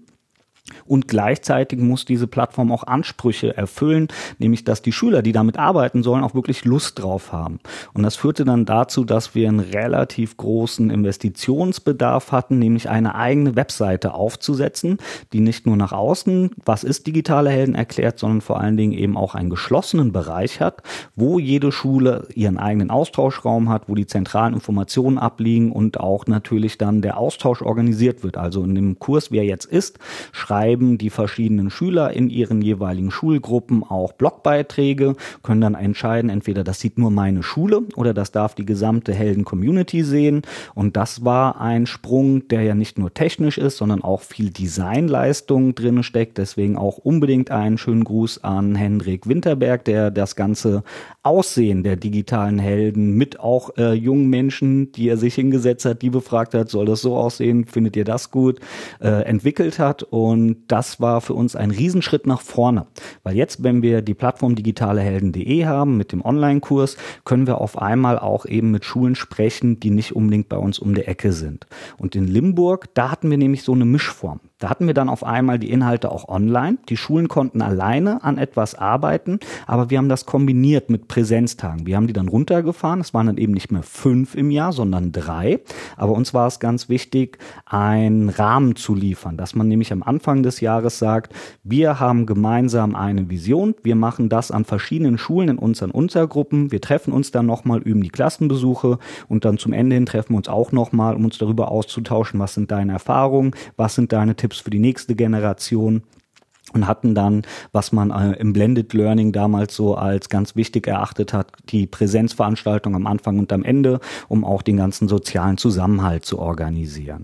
Und gleichzeitig muss diese Plattform auch Ansprüche erfüllen, nämlich dass die Schüler, die damit arbeiten sollen, auch wirklich Lust drauf haben. Und das führte dann dazu, dass wir einen relativ großen Investitionsbedarf hatten, nämlich eine eigene Webseite aufzusetzen, die nicht nur nach außen, was ist digitale Helden, erklärt, sondern vor allen Dingen eben auch einen geschlossenen Bereich hat, wo jede Schule ihren eigenen Austauschraum hat, wo die zentralen Informationen abliegen und auch natürlich dann der Austausch organisiert wird. Also in dem Kurs, wie er jetzt ist, schreiben die verschiedenen Schüler in ihren jeweiligen Schulgruppen auch Blogbeiträge, können dann entscheiden, entweder das sieht nur meine Schule oder das darf die gesamte Helden-Community sehen. Und das war ein Sprung, der ja nicht nur technisch ist, sondern auch viel Designleistung drin steckt. Deswegen auch unbedingt einen schönen Gruß an Hendrik Winterberg, der das ganze Aussehen der digitalen Helden mit auch jungen Menschen, die er sich hingesetzt hat, die befragt hat, soll das so aussehen, findet ihr das gut, entwickelt hat. Und das war für uns ein Riesenschritt nach vorne, weil jetzt, wenn wir die Plattform digitalehelden.de haben mit dem Online-Kurs, können wir auf einmal auch eben mit Schulen sprechen, die nicht unbedingt bei uns um die Ecke sind. Und in Limburg, da hatten wir nämlich so eine Mischform. Da hatten wir dann auf einmal die Inhalte auch online. Die Schulen konnten alleine an etwas arbeiten, aber wir haben das kombiniert mit Präsenztagen. Wir haben die dann runtergefahren. Es waren dann eben nicht mehr 5 im Jahr, sondern 3. Aber uns war es ganz wichtig, einen Rahmen zu liefern, dass man nämlich am Anfang des Jahres sagt, wir haben gemeinsam eine Vision. Wir machen das an verschiedenen Schulen in unseren Untergruppen. Wir treffen uns dann nochmal, üben die Klassenbesuche und dann zum Ende hin treffen wir uns auch nochmal, um uns darüber auszutauschen, was sind deine Erfahrungen, was sind deine Tipps für die nächste Generation. Und hatten dann, was man im Blended Learning damals so als ganz wichtig erachtet hat, die Präsenzveranstaltung am Anfang und am Ende, um auch den ganzen sozialen Zusammenhalt zu organisieren.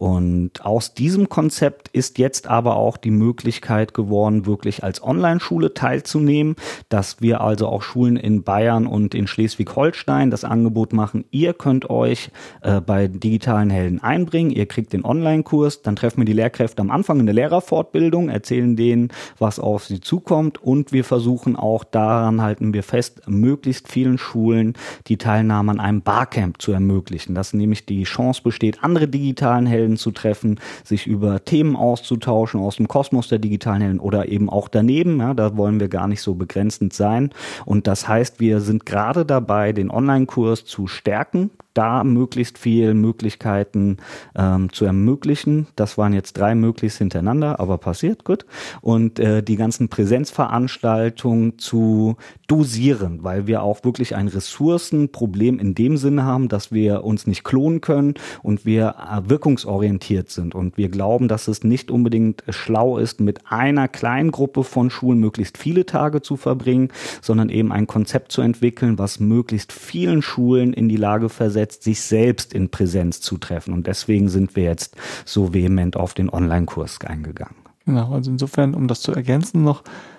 Und aus diesem Konzept ist jetzt aber auch die Möglichkeit geworden, wirklich als Online-Schule teilzunehmen, dass wir also auch Schulen in Bayern und in Schleswig-Holstein das Angebot machen, ihr könnt euch bei digitalen Helden einbringen, ihr kriegt den Online-Kurs, dann treffen wir die Lehrkräfte am Anfang in der Lehrerfortbildung, erzählen denen, was auf sie zukommt und wir versuchen auch, daran halten wir fest, möglichst vielen Schulen die Teilnahme an einem Barcamp zu ermöglichen, dass nämlich die Chance besteht, andere digitalen Helden zu treffen, sich über Themen auszutauschen aus dem Kosmos der digitalen Helden oder eben auch daneben, ja, da wollen wir gar nicht so begrenzend sein und das heißt, wir sind gerade dabei, den Online-Kurs zu stärken, da möglichst viel Möglichkeiten zu ermöglichen. Das waren jetzt 3 möglichst hintereinander, aber passiert, gut. Und die ganzen Präsenzveranstaltungen zu dosieren, weil wir auch wirklich ein Ressourcenproblem in dem Sinne haben, dass wir uns nicht klonen können und wir wirkungsorientiert sind. Und wir glauben, dass es nicht unbedingt schlau ist, mit einer kleinen Gruppe von Schulen möglichst viele Tage zu verbringen, sondern eben ein Konzept zu entwickeln, was möglichst vielen Schulen in die Lage versetzt, sich selbst in Präsenz zu treffen. Und deswegen sind wir jetzt so vehement auf den Online-Kurs eingegangen. Genau, also insofern, um das zu ergänzen noch,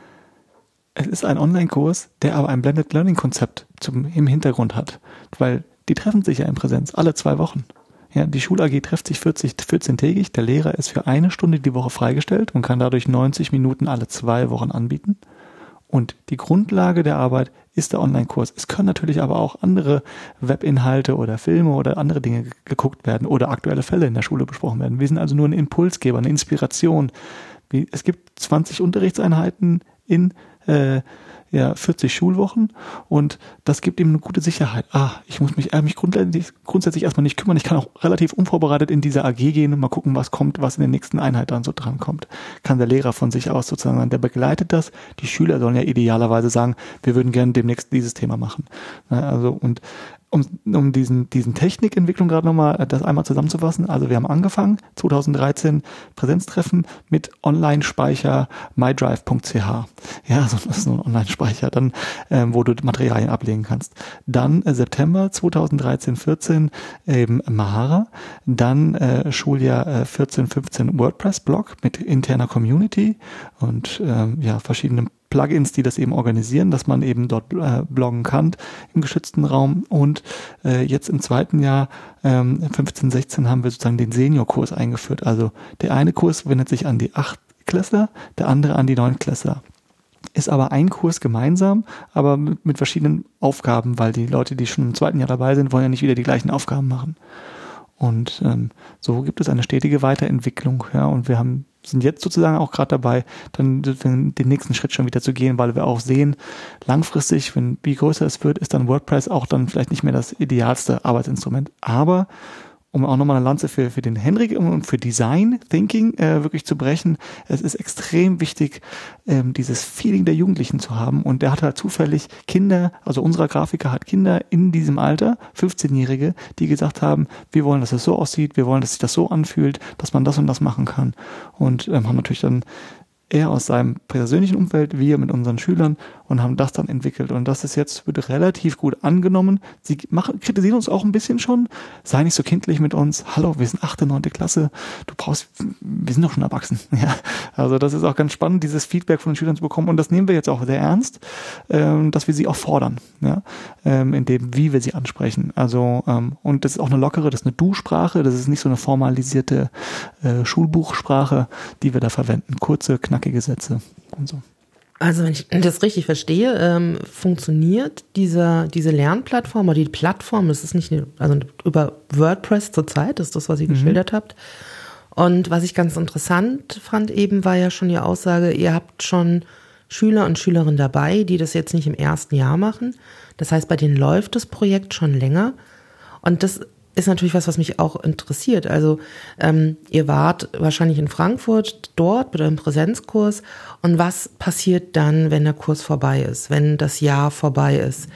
es ist ein Online-Kurs, der aber ein Blended Learning-Konzept im Hintergrund hat, weil die treffen sich ja in Präsenz alle 2 Wochen. Ja, die Schul-AG trifft sich 14-tägig, der Lehrer ist für 1 Stunde die Woche freigestellt und kann dadurch 90 Minuten alle 2 Wochen anbieten. Und die Grundlage der Arbeit ist der Online-Kurs. Es können natürlich aber auch andere Webinhalte oder Filme oder andere Dinge geguckt werden oder aktuelle Fälle in der Schule besprochen werden. Wir sind also nur ein Impulsgeber, eine Inspiration. Es gibt 20 Unterrichtseinheiten in ja 40 Schulwochen und das gibt ihm eine gute Sicherheit. Ich muss mich grundsätzlich erstmal nicht kümmern. Ich kann auch relativ unvorbereitet in diese AG gehen und mal gucken, was kommt, was in der nächsten Einheit dann so dran kommt. Kann der Lehrer von sich aus sozusagen sagen, der begleitet das. Die Schüler sollen ja idealerweise sagen, wir würden gerne demnächst dieses Thema machen. Also und um diesen Technikentwicklung gerade nochmal das einmal zusammenzufassen. Also wir haben angefangen, 2013 Präsenztreffen mit Online-Speicher mydrive.ch. Ja, so das ist ein Online-Speicher, dann, wo du Materialien ablegen kannst. Dann September 2013-14 eben Mahara. Dann Schuljahr 14-15 WordPress-Blog mit interner Community und verschiedenen Plugins, die das eben organisieren, dass man eben dort bloggen kann im geschützten Raum. Und jetzt im zweiten Jahr, 15, 16, haben wir sozusagen den Seniorkurs eingeführt. Also der eine Kurs wendet sich an die 8-Klässler, der andere an die 9-Klässler. Ist aber ein Kurs gemeinsam, aber mit verschiedenen Aufgaben, weil die Leute, die schon im zweiten Jahr dabei sind, wollen ja nicht wieder die gleichen Aufgaben machen. Und so gibt es eine stetige Weiterentwicklung. Ja, und wir sind jetzt sozusagen auch gerade dabei, dann den nächsten Schritt schon wieder zu gehen, weil wir auch sehen, langfristig, wie größer es wird, ist dann WordPress auch dann vielleicht nicht mehr das idealste Arbeitsinstrument. Aber um auch nochmal eine Lanze für den Henrik und für Design Thinking wirklich zu brechen, es ist extrem wichtig, dieses Feeling der Jugendlichen zu haben. Und der hat halt zufällig Kinder, also unser Grafiker hat Kinder in diesem Alter, 15-Jährige, die gesagt haben, wir wollen, dass es so aussieht, wir wollen, dass sich das so anfühlt, dass man das und das machen kann. Und haben natürlich dann er aus seinem persönlichen Umfeld, wir mit unseren Schülern und haben das dann entwickelt. Und das ist jetzt, wird relativ gut angenommen. Sie kritisieren uns auch ein bisschen schon. Sei nicht so kindlich mit uns. Hallo, wir sind 8., 9. Klasse. Wir sind doch schon erwachsen. Ja, also das ist auch ganz spannend, dieses Feedback von den Schülern zu bekommen. Und das nehmen wir jetzt auch sehr ernst, dass wir sie auch fordern, ja, in dem, wie wir sie ansprechen. Also, und das ist auch das ist eine Du-Sprache. Das ist nicht so eine formalisierte Schulbuchsprache, die wir da verwenden. Kurze, knackige Sätze und so. Also wenn ich das richtig verstehe, funktioniert diese Lernplattform oder die Plattform, das ist nicht über WordPress zurzeit, das ist das, was ihr geschildert habt. Und was ich ganz interessant fand eben, war ja schon die Aussage, ihr habt schon Schüler und Schülerinnen dabei, die das jetzt nicht im ersten Jahr machen. Das heißt, bei denen läuft das Projekt schon länger. Und das ist natürlich was mich auch interessiert. Also ihr wart wahrscheinlich in Frankfurt dort mit eurem Präsenzkurs. Und was passiert dann, wenn der Kurs vorbei ist, wenn das Jahr vorbei ist?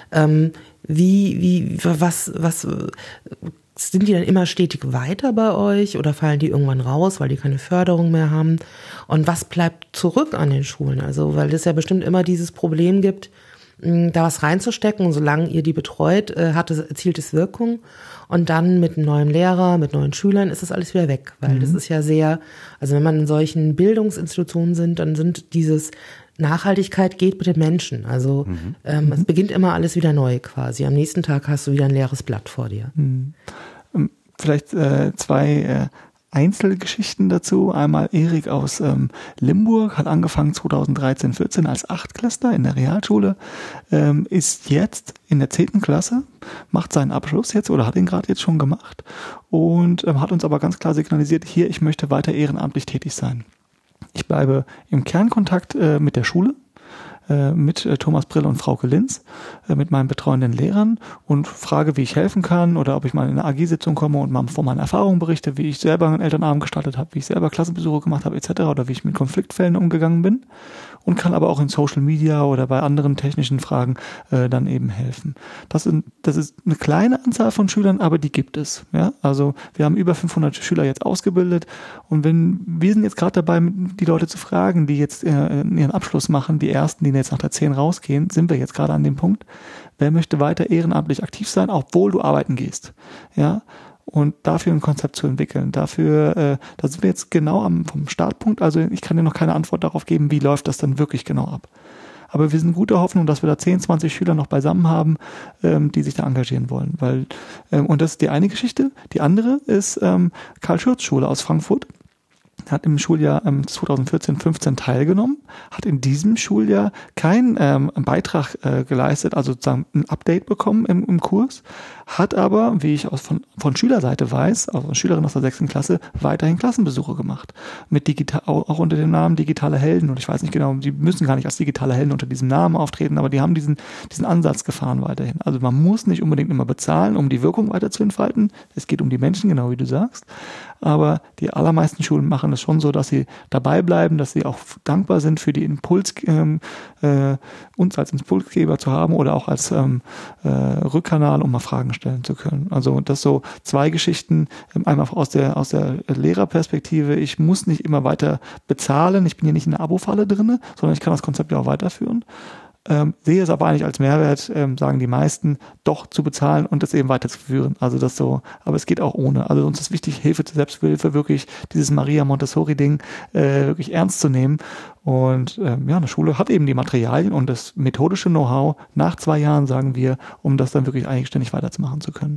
Was sind die dann immer stetig weiter bei euch oder fallen die irgendwann raus, weil die keine Förderung mehr haben? Und was bleibt zurück an den Schulen? Also, weil es ja bestimmt immer dieses Problem gibt, da was reinzustecken, und solange ihr die betreut, erzielt es Wirkung. Und dann mit einem neuen Lehrer, mit neuen Schülern ist das alles wieder weg. Weil das ist ja also wenn man in solchen Bildungsinstitutionen sind, dann sind dieses Nachhaltigkeit geht mit den Menschen. Also es beginnt immer alles wieder neu quasi. Am nächsten Tag hast du wieder ein leeres Blatt vor dir. Vielleicht zwei Einzelgeschichten dazu. Einmal Erik aus Limburg, hat angefangen 2013, 14 als 8-Klässler in der Realschule, ist jetzt in der 10. Klasse, macht seinen Abschluss jetzt oder hat ihn gerade jetzt schon gemacht und hat uns aber ganz klar signalisiert, hier, ich möchte weiter ehrenamtlich tätig sein. Ich bleibe im Kernkontakt mit der Schule, mit Thomas Brill und Frauke Linz, mit meinen betreuenden Lehrern und frage, wie ich helfen kann oder ob ich mal in eine AG-Sitzung komme und mal von meinen Erfahrungen berichte, wie ich selber einen Elternabend gestaltet habe, wie ich selber Klassenbesuche gemacht habe etc. oder wie ich mit Konfliktfällen umgegangen bin und kann aber auch in Social Media oder bei anderen technischen Fragen dann eben helfen. Das ist eine kleine Anzahl von Schülern, aber die gibt es. Ja? Also wir haben über 500 Schüler jetzt ausgebildet und wir sind jetzt gerade dabei, die Leute zu fragen, die jetzt ihren Abschluss machen, die ersten, die jetzt nach der 10 rausgehen, sind wir jetzt gerade an dem Punkt, wer möchte weiter ehrenamtlich aktiv sein, obwohl du arbeiten gehst. Ja, und dafür ein Konzept zu entwickeln. Dafür, da sind wir jetzt genau vom Startpunkt. Also ich kann dir noch keine Antwort darauf geben, wie läuft das dann wirklich genau ab. Aber wir sind guter Hoffnung, dass wir da 10, 20 Schüler noch beisammen haben, die sich da engagieren wollen. Und das ist die eine Geschichte. Die andere ist Karl-Schürz-Schule aus Frankfurt. hat im Schuljahr 2014/15 teilgenommen, hat in diesem Schuljahr keinen Beitrag geleistet, also sozusagen ein Update bekommen im Kurs, hat aber, wie ich von Schülerseite weiß, also eine Schülerin aus der 6. Klasse, weiterhin Klassenbesuche gemacht. Mit auch unter dem Namen Digitale Helden. Und ich weiß nicht genau, die müssen gar nicht als digitale Helden unter diesem Namen auftreten, aber die haben diesen Ansatz gefahren weiterhin. Also man muss nicht unbedingt immer bezahlen, um die Wirkung weiter zu entfalten. Es geht um die Menschen, genau wie du sagst. Aber die allermeisten Schulen machen es schon so, dass sie dabei bleiben, dass sie auch dankbar sind für die uns als Impulsgeber zu haben oder auch als Rückkanal, um mal Fragen stellen zu können. Also das so 2 Geschichten, einmal aus der Lehrerperspektive. Ich muss nicht immer weiter bezahlen, ich bin hier nicht in der Abo-Falle drin, sondern ich kann das Konzept ja auch weiterführen. Sehe es aber eigentlich als Mehrwert, sagen die meisten, doch zu bezahlen und das eben weiterzuführen. Also das so, aber es geht auch ohne. Also uns ist wichtig, Hilfe zur Selbsthilfe, wirklich dieses Maria Montessori-Ding wirklich ernst zu nehmen. Und eine Schule hat eben die Materialien und das methodische Know-how nach 2 Jahren, sagen wir, um das dann wirklich eigenständig weiterzumachen zu können.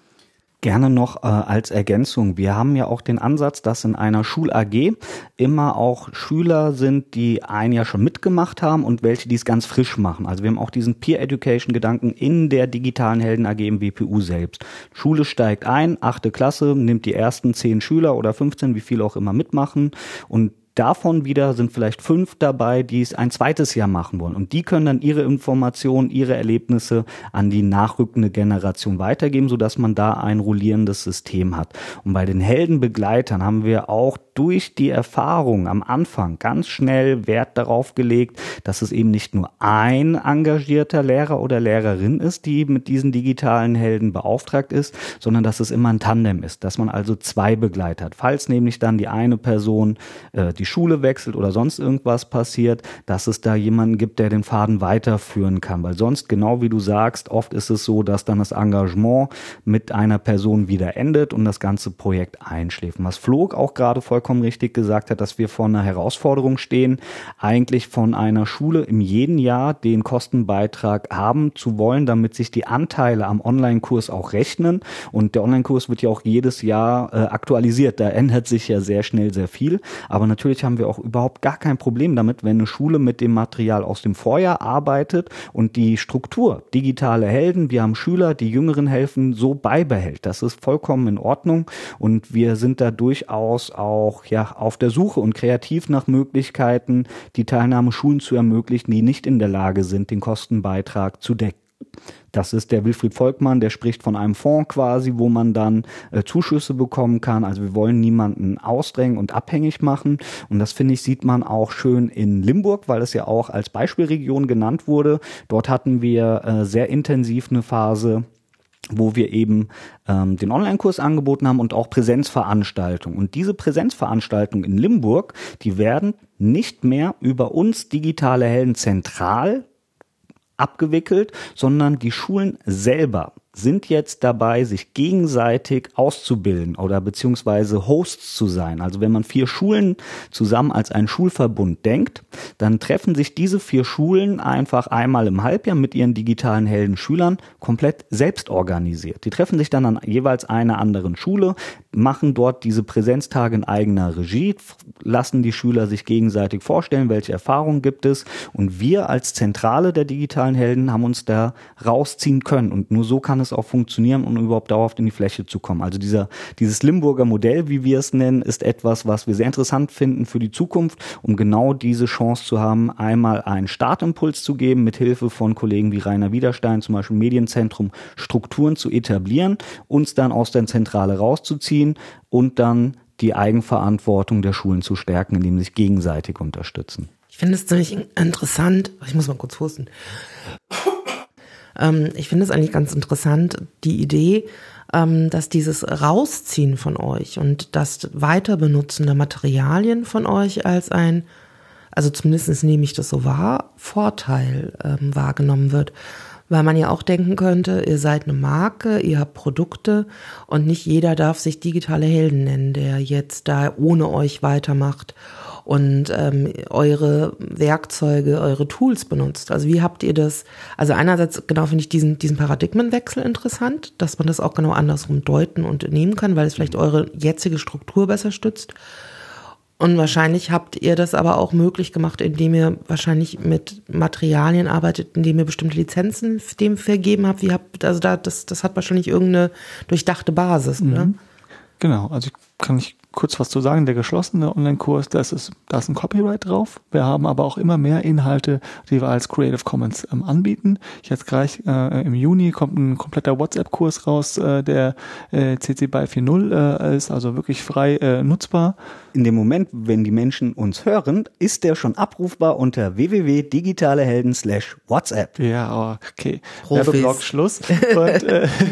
Gerne noch als Ergänzung. Wir haben ja auch den Ansatz, dass in einer Schul-AG immer auch Schüler sind, die ein Jahr schon mitgemacht haben und welche, die es ganz frisch machen. Also wir haben auch diesen Peer-Education-Gedanken in der digitalen Helden-AG im WPU selbst. Schule steigt ein, 8. Klasse, nimmt die ersten 10 Schüler oder 15, wie viele auch immer mitmachen, und davon wieder sind vielleicht 5 dabei, die es ein zweites Jahr machen wollen. Und die können dann ihre Informationen, ihre Erlebnisse an die nachrückende Generation weitergeben, sodass man da ein rollierendes System hat. Und bei den Heldenbegleitern haben wir auch durch die Erfahrung am Anfang ganz schnell Wert darauf gelegt, dass es eben nicht nur ein engagierter Lehrer oder Lehrerin ist, die mit diesen digitalen Helden beauftragt ist, sondern dass es immer ein Tandem ist, dass man also 2 Begleiter hat. Falls nämlich dann die eine Person die Schule wechselt oder sonst irgendwas passiert, dass es da jemanden gibt, der den Faden weiterführen kann. Weil sonst, genau wie du sagst, oft ist es so, dass dann das Engagement mit einer Person wieder endet und das ganze Projekt einschläft. Und was Flo auch gerade vollkommen richtig gesagt hat, dass wir vor einer Herausforderung stehen, eigentlich von einer Schule im jeden Jahr den Kostenbeitrag haben zu wollen, damit sich die Anteile am Online-Kurs auch rechnen. Und der Online-Kurs wird ja auch jedes Jahr aktualisiert. Da ändert sich ja sehr schnell sehr viel. Aber natürlich haben wir auch überhaupt gar kein Problem damit, wenn eine Schule mit dem Material aus dem Vorjahr arbeitet und die Struktur, digitale Helden, wir haben Schüler, die Jüngeren helfen, so beibehält. Das ist vollkommen in Ordnung und wir sind da durchaus auch auf der Suche und kreativ nach Möglichkeiten, die Teilnahme Schulen zu ermöglichen, die nicht in der Lage sind, den Kostenbeitrag zu decken. Das ist der Wilfried Volkmann, der spricht von einem Fonds quasi, wo man dann Zuschüsse bekommen kann. Also wir wollen niemanden ausdrängen und abhängig machen. Und das, finde ich, sieht man auch schön in Limburg, weil es ja auch als Beispielregion genannt wurde. Dort hatten wir sehr intensiv eine Phase, wo wir eben den Online-Kurs angeboten haben und auch Präsenzveranstaltungen. Und diese Präsenzveranstaltungen in Limburg, die werden nicht mehr über uns digitale Helden zentral abgewickelt, sondern die Schulen selber sind jetzt dabei, sich gegenseitig auszubilden oder beziehungsweise Hosts zu sein. Also wenn man 4 Schulen zusammen als einen Schulverbund denkt, dann treffen sich diese 4 Schulen einfach einmal im Halbjahr mit ihren digitalen Heldenschülern komplett selbst organisiert. Die treffen sich dann an jeweils einer anderen Schule, machen dort diese Präsenztage in eigener Regie, lassen die Schüler sich gegenseitig vorstellen, welche Erfahrungen gibt es, und wir als Zentrale der digitalen Helden haben uns da rausziehen können und nur so kann es auch funktionieren, um überhaupt dauerhaft in die Fläche zu kommen. Also dieses Limburger Modell, wie wir es nennen, ist etwas, was wir sehr interessant finden für die Zukunft, um genau diese Chance zu haben, einmal einen Startimpuls zu geben, mit Hilfe von Kollegen wie Rainer Widerstein, zum Beispiel Medienzentrum, Strukturen zu etablieren, uns dann aus der Zentrale rauszuziehen und dann die Eigenverantwortung der Schulen zu stärken, indem sie sich gegenseitig unterstützen. Ich finde es ziemlich interessant, ich muss mal kurz husten. Ich finde es eigentlich ganz interessant, die Idee, dass dieses Rausziehen von euch und das Weiterbenutzen der Materialien von euch als ein, also zumindest nehme ich das so wahr, Vorteil wahrgenommen wird. Weil man ja auch denken könnte, ihr seid eine Marke, ihr habt Produkte und nicht jeder darf sich digitale Helden nennen, der jetzt da ohne euch weitermacht und eure Werkzeuge, eure Tools benutzt. Also wie habt ihr das? Also einerseits genau finde ich diesen Paradigmenwechsel interessant, dass man das auch genau andersrum deuten und nehmen kann, weil es vielleicht eure jetzige Struktur besser stützt. Und wahrscheinlich habt ihr das aber auch möglich gemacht, indem ihr wahrscheinlich mit Materialien arbeitet, indem ihr bestimmte Lizenzen dem vergeben habt. Das hat wahrscheinlich irgendeine durchdachte Basis, oder? Genau, also kann ich kurz was zu sagen. Der geschlossene Online-Kurs, da ist ein Copyright drauf. Wir haben aber auch immer mehr Inhalte, die wir als Creative Commons anbieten. Jetzt gleich im Juni kommt ein kompletter WhatsApp-Kurs raus, der CC BY 4.0 ist, also wirklich frei nutzbar. In dem Moment, wenn die Menschen uns hören, ist der schon abrufbar unter www.digitalehelden.com/WhatsApp. Ja, okay. Werbeblock Schluss. Und,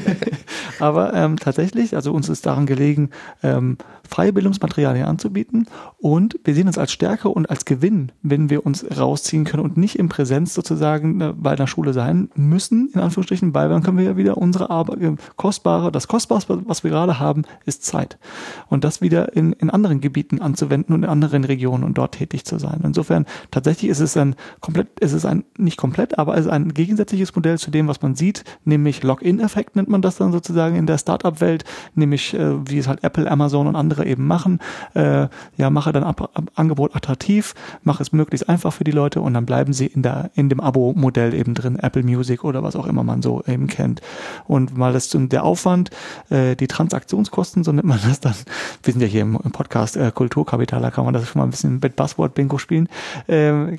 aber tatsächlich, also uns ist daran gelegen, freie Bildungsmaterialien anzubieten, und wir sehen uns als Stärke und als Gewinn, wenn wir uns rausziehen können und nicht in Präsenz sozusagen bei einer Schule sein müssen, in Anführungsstrichen, weil dann können wir ja wieder unsere Arbeit, das Kostbarste, was wir gerade haben, ist Zeit. Und das wieder in anderen Gebieten anzuwenden und in anderen Regionen und dort tätig zu sein. Insofern, tatsächlich ist es nicht komplett, aber es ist ein gegensätzliches Modell zu dem, was man sieht, nämlich Login-Effekt nennt man das dann sozusagen in der Startup-Welt, nämlich wie es halt Apple, Amazon und andere eben machen. Mache dann Angebot attraktiv, mache es möglichst einfach für die Leute, und dann bleiben sie in dem Abo-Modell eben drin, Apple Music oder was auch immer man so eben kennt. Und mal der Aufwand, die Transaktionskosten, so nennt man das dann, wir sind ja hier im Podcast Kulturkapital, da kann man das schon mal ein bisschen mit Buzzword-Bingo spielen, wir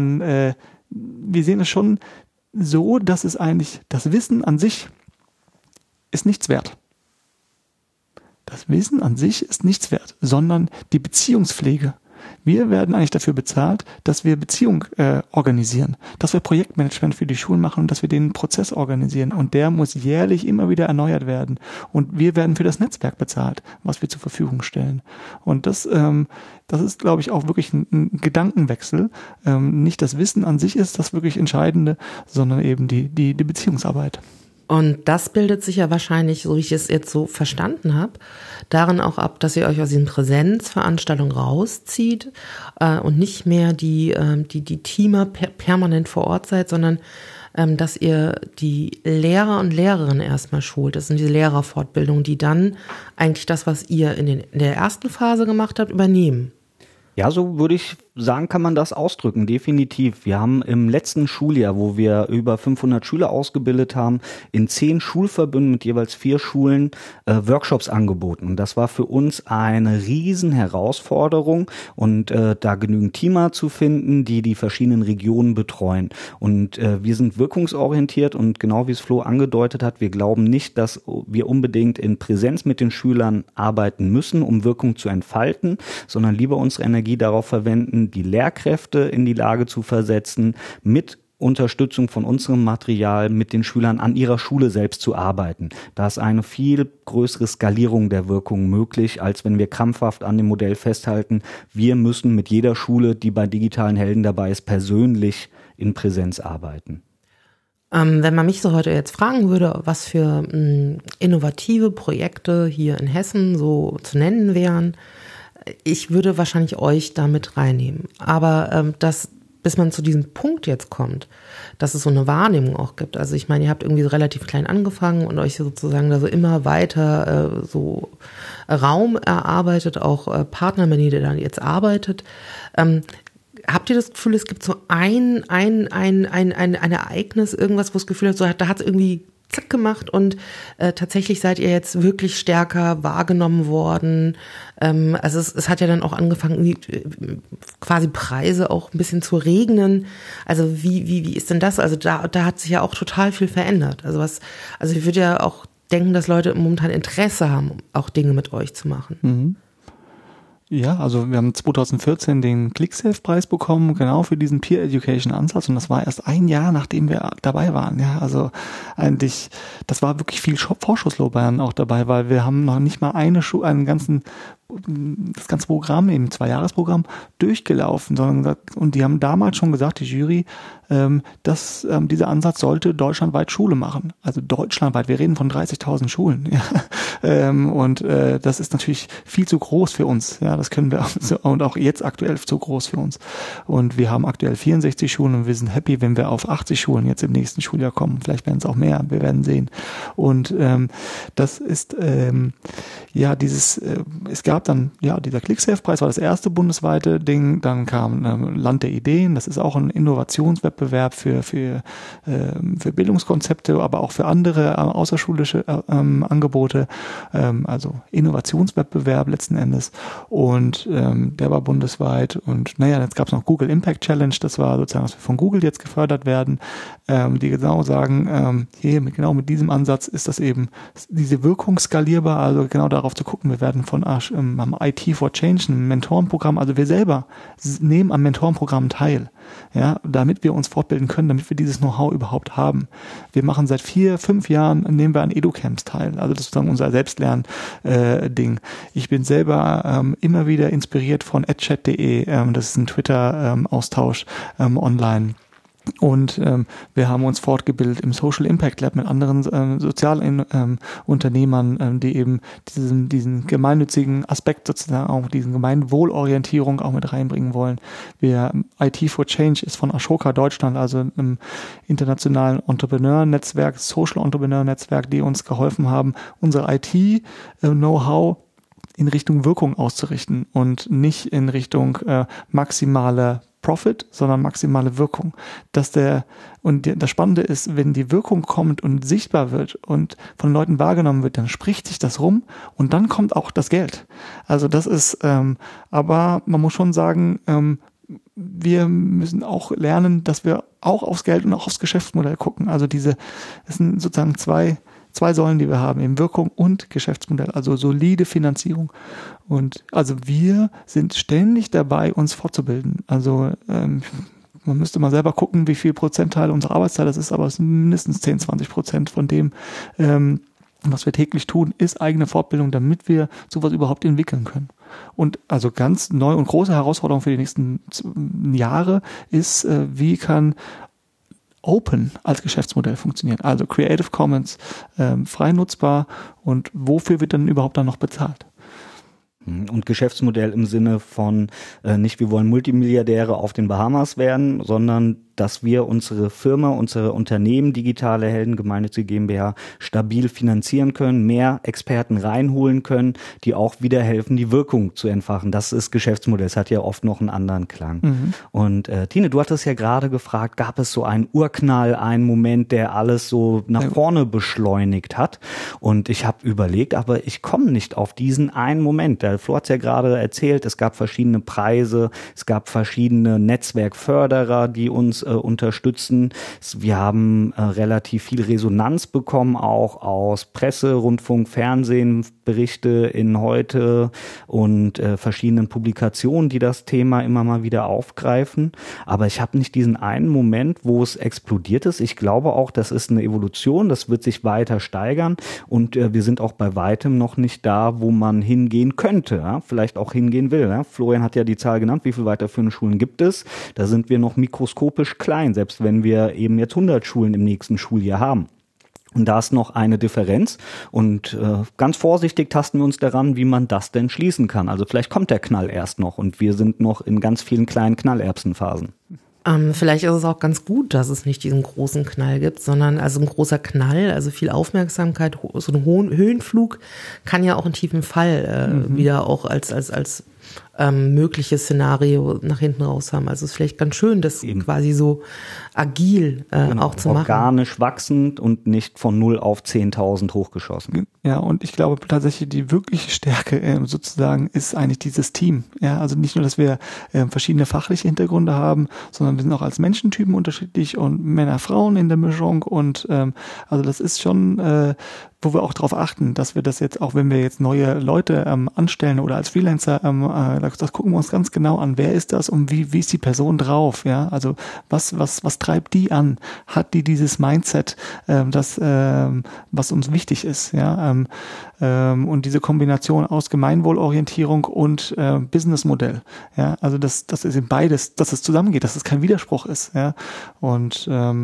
sehen es schon so, dass es eigentlich, das Wissen an sich ist nichts wert. Das Wissen an sich ist nichts wert, sondern die Beziehungspflege. Wir werden eigentlich dafür bezahlt, dass wir Beziehung organisieren, dass wir Projektmanagement für die Schulen machen und dass wir den Prozess organisieren. Und der muss jährlich immer wieder erneuert werden. Und wir werden für das Netzwerk bezahlt, was wir zur Verfügung stellen. Und das ist, glaube ich, auch wirklich ein Gedankenwechsel. Nicht das Wissen an sich ist das wirklich Entscheidende, sondern eben die Beziehungsarbeit. Und das bildet sich ja wahrscheinlich, so wie ich es jetzt so verstanden habe, darin auch ab, dass ihr euch aus diesen Präsenzveranstaltungen rauszieht und nicht mehr die Teamer permanent vor Ort seid, sondern dass ihr die Lehrer und Lehrerinnen erstmal schult. Das sind diese Lehrerfortbildungen, die dann eigentlich das, was ihr in der ersten Phase gemacht habt, übernehmen. Ja, so würde ich sagen, kann man das ausdrücken, definitiv. Wir haben im letzten Schuljahr, wo wir über 500 Schüler ausgebildet haben, in 10 Schulverbünden mit jeweils 4 Schulen Workshops angeboten. Und das war für uns eine riesen Herausforderung, und da genügend Teamer zu finden, die verschiedenen Regionen betreuen. Und wir sind wirkungsorientiert, und genau wie es Flo angedeutet hat, wir glauben nicht, dass wir unbedingt in Präsenz mit den Schülern arbeiten müssen, um Wirkung zu entfalten, sondern lieber unsere Energie darauf verwenden, die Lehrkräfte in die Lage zu versetzen, mit Unterstützung von unserem Material mit den Schülern an ihrer Schule selbst zu arbeiten. Da ist eine viel größere Skalierung der Wirkung möglich, als wenn wir krampfhaft an dem Modell festhalten, wir müssen mit jeder Schule, die bei digitalen Helden dabei ist, persönlich in Präsenz arbeiten. Wenn man mich so heute jetzt fragen würde, was für innovative Projekte hier in Hessen so zu nennen wären, ich würde wahrscheinlich euch da mit reinnehmen. Aber bis man zu diesem Punkt jetzt kommt, dass es so eine Wahrnehmung auch gibt. Also ich meine, ihr habt irgendwie so relativ klein angefangen und euch sozusagen da so immer weiter so Raum erarbeitet, auch Partner, mit denen ihr dann jetzt arbeitet. Habt ihr das Gefühl, es gibt so ein Ereignis, irgendwas, wo das Gefühl hat, so, da hat es irgendwie zack gemacht und tatsächlich seid ihr jetzt wirklich stärker wahrgenommen worden. Also es hat ja dann auch angefangen, quasi Preise auch ein bisschen zu regnen. Also wie ist denn das? Also da hat sich ja auch total viel verändert. Also ich würde ja auch denken, dass Leute momentan Interesse haben, auch Dinge mit euch zu machen. Mhm. Ja, also wir haben 2014 den ClickSafe-Preis bekommen, genau für diesen Peer-Education-Ansatz, und das war erst ein Jahr, nachdem wir dabei waren. Ja, also eigentlich, das war wirklich viel Vorschusslorbeeren auch dabei, weil wir haben noch nicht mal das ganze Programm, eben 2-Jahres-Programm, durchgelaufen, und die haben damals schon gesagt, die Jury, dass dieser Ansatz sollte deutschlandweit Schule machen. Also deutschlandweit, wir reden von 30.000 Schulen. Ja. Und das ist natürlich viel zu groß für uns. Ja, das können wir und auch jetzt aktuell zu groß für uns. Und wir haben aktuell 64 Schulen, und wir sind happy, wenn wir auf 80 Schulen jetzt im nächsten Schuljahr kommen. Vielleicht werden es auch mehr, wir werden sehen. Und das ist es gab dann dieser ClickSafe-Preis war das erste bundesweite Ding, dann kam Land der Ideen, das ist auch ein Innovationswettbewerb für Bildungskonzepte, aber auch für andere außerschulische Angebote, also Innovationswettbewerb letzten Endes, und der war bundesweit. Und jetzt gab es noch Google Impact Challenge, das war sozusagen, dass wir von Google jetzt gefördert werden, die genau sagen, genau mit diesem Ansatz ist das eben diese Wirkung skalierbar, also genau darauf zu gucken. Wir werden von am IT for Change, einem Mentorenprogramm, also wir selber nehmen am Mentorenprogramm teil, ja, damit wir uns fortbilden können, damit wir dieses Know-how überhaupt haben. Wir machen seit 4-5 Jahren, nehmen wir an Educamps teil, also das ist sozusagen unser Selbstlern-Ding. Ich bin selber immer wieder inspiriert von @chat.de, das ist ein Twitter-Austausch online. Und wir haben uns fortgebildet im Social Impact Lab mit anderen Sozialunternehmern, die eben diesen gemeinnützigen Aspekt sozusagen, auch diesen Gemeinwohlorientierung auch mit reinbringen wollen. IT for Change ist von Ashoka Deutschland, also einem internationalen Entrepreneur-Netzwerk, Social Entrepreneur-Netzwerk, die uns geholfen haben, unsere IT-Know-how in Richtung Wirkung auszurichten und nicht in Richtung maximale Profit, sondern maximale Wirkung. Das Spannende ist, wenn die Wirkung kommt und sichtbar wird und von Leuten wahrgenommen wird, dann spricht sich das rum und dann kommt auch das Geld. Also das ist, aber man muss schon sagen, wir müssen auch lernen, dass wir auch aufs Geld und auch aufs Geschäftsmodell gucken. Also das sind sozusagen zwei Säulen, die wir haben, eben Wirkung und Geschäftsmodell, also solide Finanzierung. Und also wir sind ständig dabei, uns fortzubilden. Also man müsste mal selber gucken, wie viel Prozentteil unserer Arbeitszeit das ist, aber es sind mindestens 10-20% von dem, was wir täglich tun, ist eigene Fortbildung, damit wir sowas überhaupt entwickeln können. Und also ganz neue und große Herausforderung für die nächsten Jahre ist, wie kann Open als Geschäftsmodell funktionieren. Also Creative Commons, frei nutzbar, und wofür wird dann überhaupt dann noch bezahlt? Und Geschäftsmodell im Sinne von nicht, wir wollen Multimilliardäre auf den Bahamas werden, sondern dass wir unsere Firma, unsere Unternehmen, Digitale Helden, gemeinnützige GmbH, stabil finanzieren können, mehr Experten reinholen können, die auch wieder helfen, die Wirkung zu entfachen. Das ist Geschäftsmodell. Es hat ja oft noch einen anderen Klang. Mhm. Und Tine, du hattest ja gerade gefragt, gab es so einen Urknall, einen Moment, der alles so nach vorne beschleunigt hat? Und ich habe überlegt, aber ich komme nicht auf diesen einen Moment. Der Flo hat es ja gerade erzählt, es gab verschiedene Preise, es gab verschiedene Netzwerkförderer, die uns unterstützen. Wir haben relativ viel Resonanz bekommen, auch aus Presse, Rundfunk, Fernsehen, Berichte in Heute und verschiedenen Publikationen, die das Thema immer mal wieder aufgreifen. Aber ich habe nicht diesen einen Moment, wo es explodiert ist. Ich glaube auch, das ist eine Evolution, das wird sich weiter steigern, und wir sind auch bei weitem noch nicht da, wo man hingehen könnte, ja? Vielleicht auch hingehen will. Ja? Florian hat ja die Zahl genannt, wie viel weiterführende Schulen gibt es. Da sind wir noch mikroskopisch klein, selbst wenn wir eben jetzt 100 Schulen im nächsten Schuljahr haben. Und da ist noch eine Differenz, und ganz vorsichtig tasten wir uns daran, wie man das denn schließen kann. Also vielleicht kommt der Knall erst noch, und wir sind noch in ganz vielen kleinen Knallerbsenphasen. Vielleicht ist es auch ganz gut, dass es nicht diesen großen Knall gibt, sondern also ein großer Knall, also viel Aufmerksamkeit, so ein hohen Höhenflug kann ja auch einen tiefen Fall wieder auch als mögliches Szenario nach hinten raus haben. Also es ist vielleicht ganz schön, das eben quasi so agil auch zu machen. Organisch wachsend und nicht von 0 auf 10.000 hochgeschossen. Ja, und ich glaube tatsächlich, die wirkliche Stärke sozusagen ist eigentlich dieses Team. Ja, also nicht nur, dass wir verschiedene fachliche Hintergründe haben, sondern wir sind auch als Menschentypen unterschiedlich und Männer, Frauen in der Mischung, und also das ist schon, wo wir auch darauf achten, dass wir das jetzt, auch wenn wir jetzt neue Leute anstellen oder als Freelancer, das gucken wir uns ganz genau an. Wer ist das und wie ist die Person drauf? Ja, also was treibt die an? Hat die dieses Mindset, was uns wichtig ist? Ja, und diese Kombination aus Gemeinwohlorientierung und Businessmodell. Ja, also das ist eben beides, dass es zusammengeht, dass es kein Widerspruch ist. Ja, und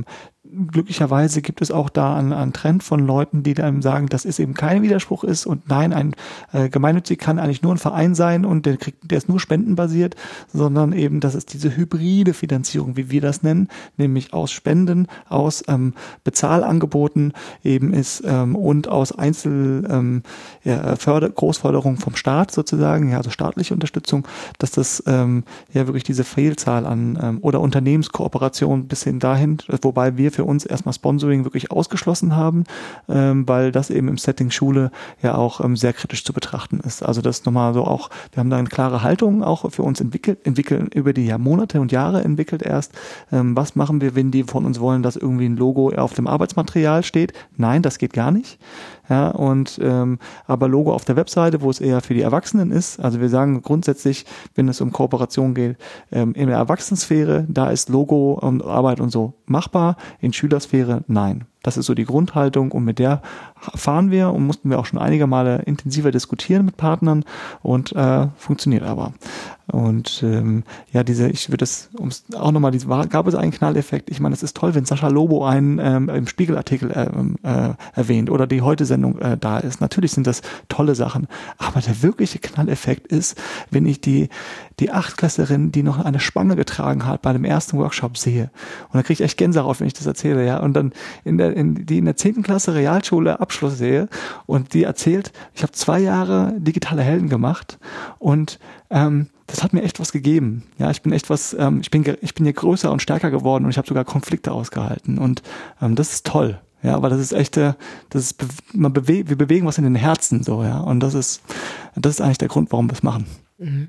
glücklicherweise gibt es auch da einen Trend von Leuten, die dann sagen, dass es eben kein Widerspruch ist und nein, ein gemeinnützig kann eigentlich nur ein Verein sein und der ist nur spendenbasiert, sondern eben, dass es diese hybride Finanzierung, wie wir das nennen, nämlich aus Spenden, aus Bezahlangeboten eben ist und aus Großförderung vom Staat sozusagen, ja, also staatliche Unterstützung, dass das ja wirklich diese Vielzahl an oder Unternehmenskooperation bis hin dahin, wobei wir für uns erstmal Sponsoring wirklich ausgeschlossen haben, weil das eben im Setting Schule ja auch sehr kritisch zu betrachten ist. Also das nochmal so auch, wir haben da eine klare Haltung auch für uns entwickeln über die Monate und Jahre entwickelt erst. Was machen wir, wenn die von uns wollen, dass irgendwie ein Logo auf dem Arbeitsmaterial steht? Nein, das geht gar nicht. Ja, und aber Logo auf der Webseite, wo es eher für die Erwachsenen ist. Also wir sagen grundsätzlich, wenn es um Kooperation geht, in der Erwachsenensphäre, da ist Logo und Arbeit und so machbar. In Schülersphäre, nein. Das ist so die Grundhaltung und mit der fahren wir und mussten wir auch schon einige Male intensiver diskutieren mit Partnern und funktioniert aber. Und ich würde das auch nochmal, gab es einen Knalleffekt. Ich meine, es ist toll, wenn Sascha Lobo einen im Spiegelartikel erwähnt oder die Heute-Sendung da ist. Natürlich sind das tolle Sachen, aber der wirkliche Knalleffekt ist, wenn ich die Achtklässlerin, die noch eine Spange getragen hat, bei dem ersten Workshop sehe. Und da kriege ich echt Gänsehaut, wenn ich das erzähle, ja. Und dann in der 10. Klasse Realschule Abschluss sehe und die erzählt, ich habe 2 Jahre digitale Helden gemacht und das hat mir echt was gegeben. Ja, ich bin hier größer und stärker geworden und ich habe sogar Konflikte ausgehalten und das ist toll. Ja, aber das ist echt, wir bewegen was in den Herzen so, ja. Und das ist eigentlich der Grund, warum wir es machen. Mhm.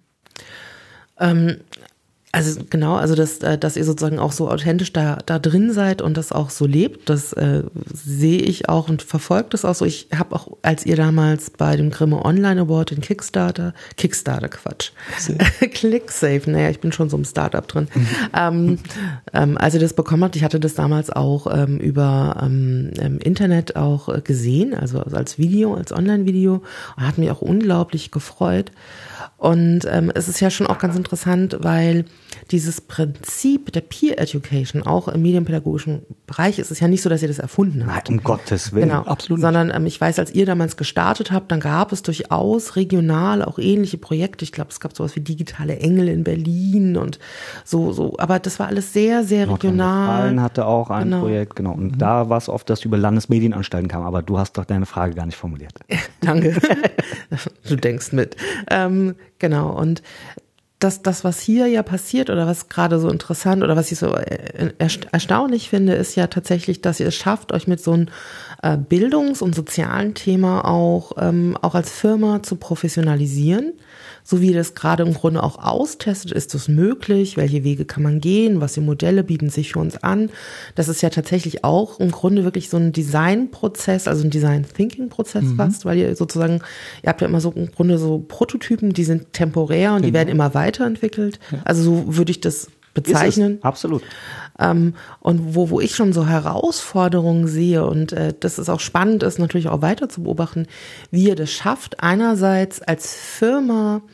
Also genau, also dass ihr sozusagen auch so authentisch da drin seid und das auch so lebt, das sehe ich auch und verfolge das auch so. Ich habe auch, als ihr damals bei dem Grimme Online Award den Clicksafe, naja, ich bin schon so im Startup drin. Als ihr das bekommen habt, ich hatte das damals auch über Internet auch gesehen, also als Video, als Online-Video, und hat mich auch unglaublich gefreut. Und es ist ja schon auch ganz interessant, weil dieses Prinzip der Peer Education auch im medienpädagogischen Bereich ist es ja nicht so, dass ihr das erfunden habt. Nein, um Gottes Willen. Genau, absolut. Sondern ich weiß, als ihr damals gestartet habt, dann gab es durchaus regional auch ähnliche Projekte. Ich glaube, es gab sowas wie Digitale Engel in Berlin und so. Aber das war alles sehr, sehr regional. Nordrhein-Westfalen hatte auch ein Projekt, genau. Und da war es oft, dass über Landesmedienanstalten kam. Aber du hast doch deine Frage gar nicht formuliert. Danke. Du denkst mit. Genau. Und das, was hier ja passiert oder was gerade so interessant oder was ich so erstaunlich finde, ist ja tatsächlich, dass ihr es schafft, euch mit so einem Bildungs- und sozialen Thema auch als Firma zu professionalisieren. So wie ihr das gerade im Grunde auch austestet, ist das möglich? Welche Wege kann man gehen? Was für Modelle bieten sich für uns an? Das ist ja tatsächlich auch im Grunde wirklich so ein Designprozess, also ein Design-Thinking-Prozess fast, weil ihr sozusagen, ihr habt ja immer so im Grunde so Prototypen, die sind temporär und die werden immer weiterentwickelt. Ja. Also so würde ich das bezeichnen. Absolut. Und wo ich schon so Herausforderungen sehe und das ist auch spannend, ist natürlich auch weiter zu beobachten, wie ihr das schafft, einerseits als Firma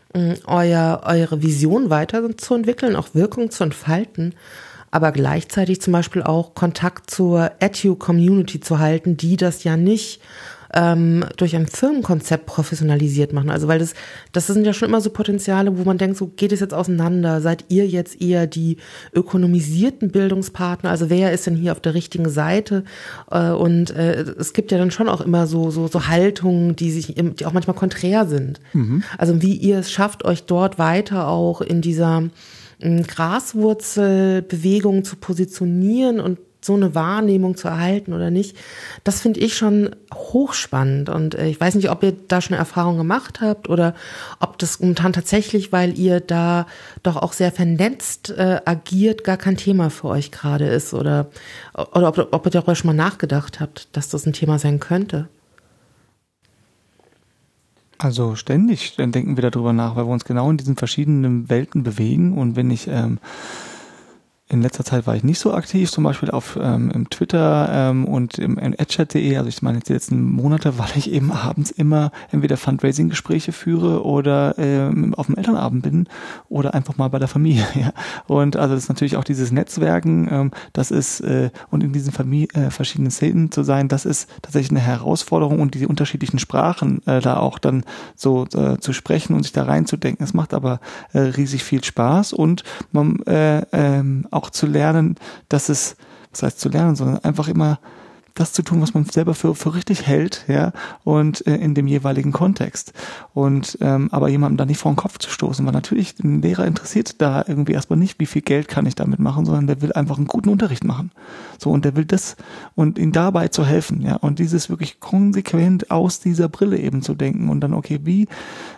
eure Vision weiterzuentwickeln, auch Wirkung zu entfalten, aber gleichzeitig zum Beispiel auch Kontakt zur Edu-Community zu halten, die das ja nicht durch ein Firmenkonzept professionalisiert machen. Also weil das sind ja schon immer so Potenziale, wo man denkt, so geht es jetzt auseinander? Seid ihr jetzt eher die ökonomisierten Bildungspartner? Also wer ist denn hier auf der richtigen Seite? Und es gibt ja dann schon auch immer so Haltungen, die auch manchmal konträr sind. Mhm. Also wie ihr es schafft, euch dort weiter auch in dieser Graswurzelbewegung zu positionieren und so eine Wahrnehmung zu erhalten oder nicht, das finde ich schon hochspannend. Und ich weiß nicht, ob ihr da schon eine Erfahrung gemacht habt oder ob das momentan tatsächlich, weil ihr da doch auch sehr vernetzt agiert, gar kein Thema für euch gerade ist oder ob ihr darüber schon mal nachgedacht habt, dass das ein Thema sein könnte. Also ständig denken wir darüber nach, weil wir uns genau in diesen verschiedenen Welten bewegen und wenn ich In letzter Zeit war ich nicht so aktiv, zum Beispiel auf im Twitter und im adchat.de, also ich meine jetzt die letzten Monate, weil ich eben abends immer entweder Fundraising-Gespräche führe oder auf dem Elternabend bin oder einfach mal bei der Familie. Ja. Und also das ist natürlich auch dieses Netzwerken, das ist und in diesen verschiedenen Szenen zu sein, das ist tatsächlich eine Herausforderung und diese unterschiedlichen Sprachen da auch dann so zu sprechen und sich da reinzudenken. Es macht aber riesig viel Spaß und man auch zu lernen, dass es, was heißt zu lernen, sondern einfach immer das zu tun, was man selber für richtig hält, ja, und in dem jeweiligen Kontext. Und aber jemandem da nicht vor den Kopf zu stoßen, weil natürlich ein Lehrer interessiert da irgendwie erstmal nicht, wie viel Geld kann ich damit machen, sondern der will einfach einen guten Unterricht machen. So, und der will das und ihm dabei zu helfen, ja, und dieses wirklich konsequent aus dieser Brille eben zu denken und dann, okay, wie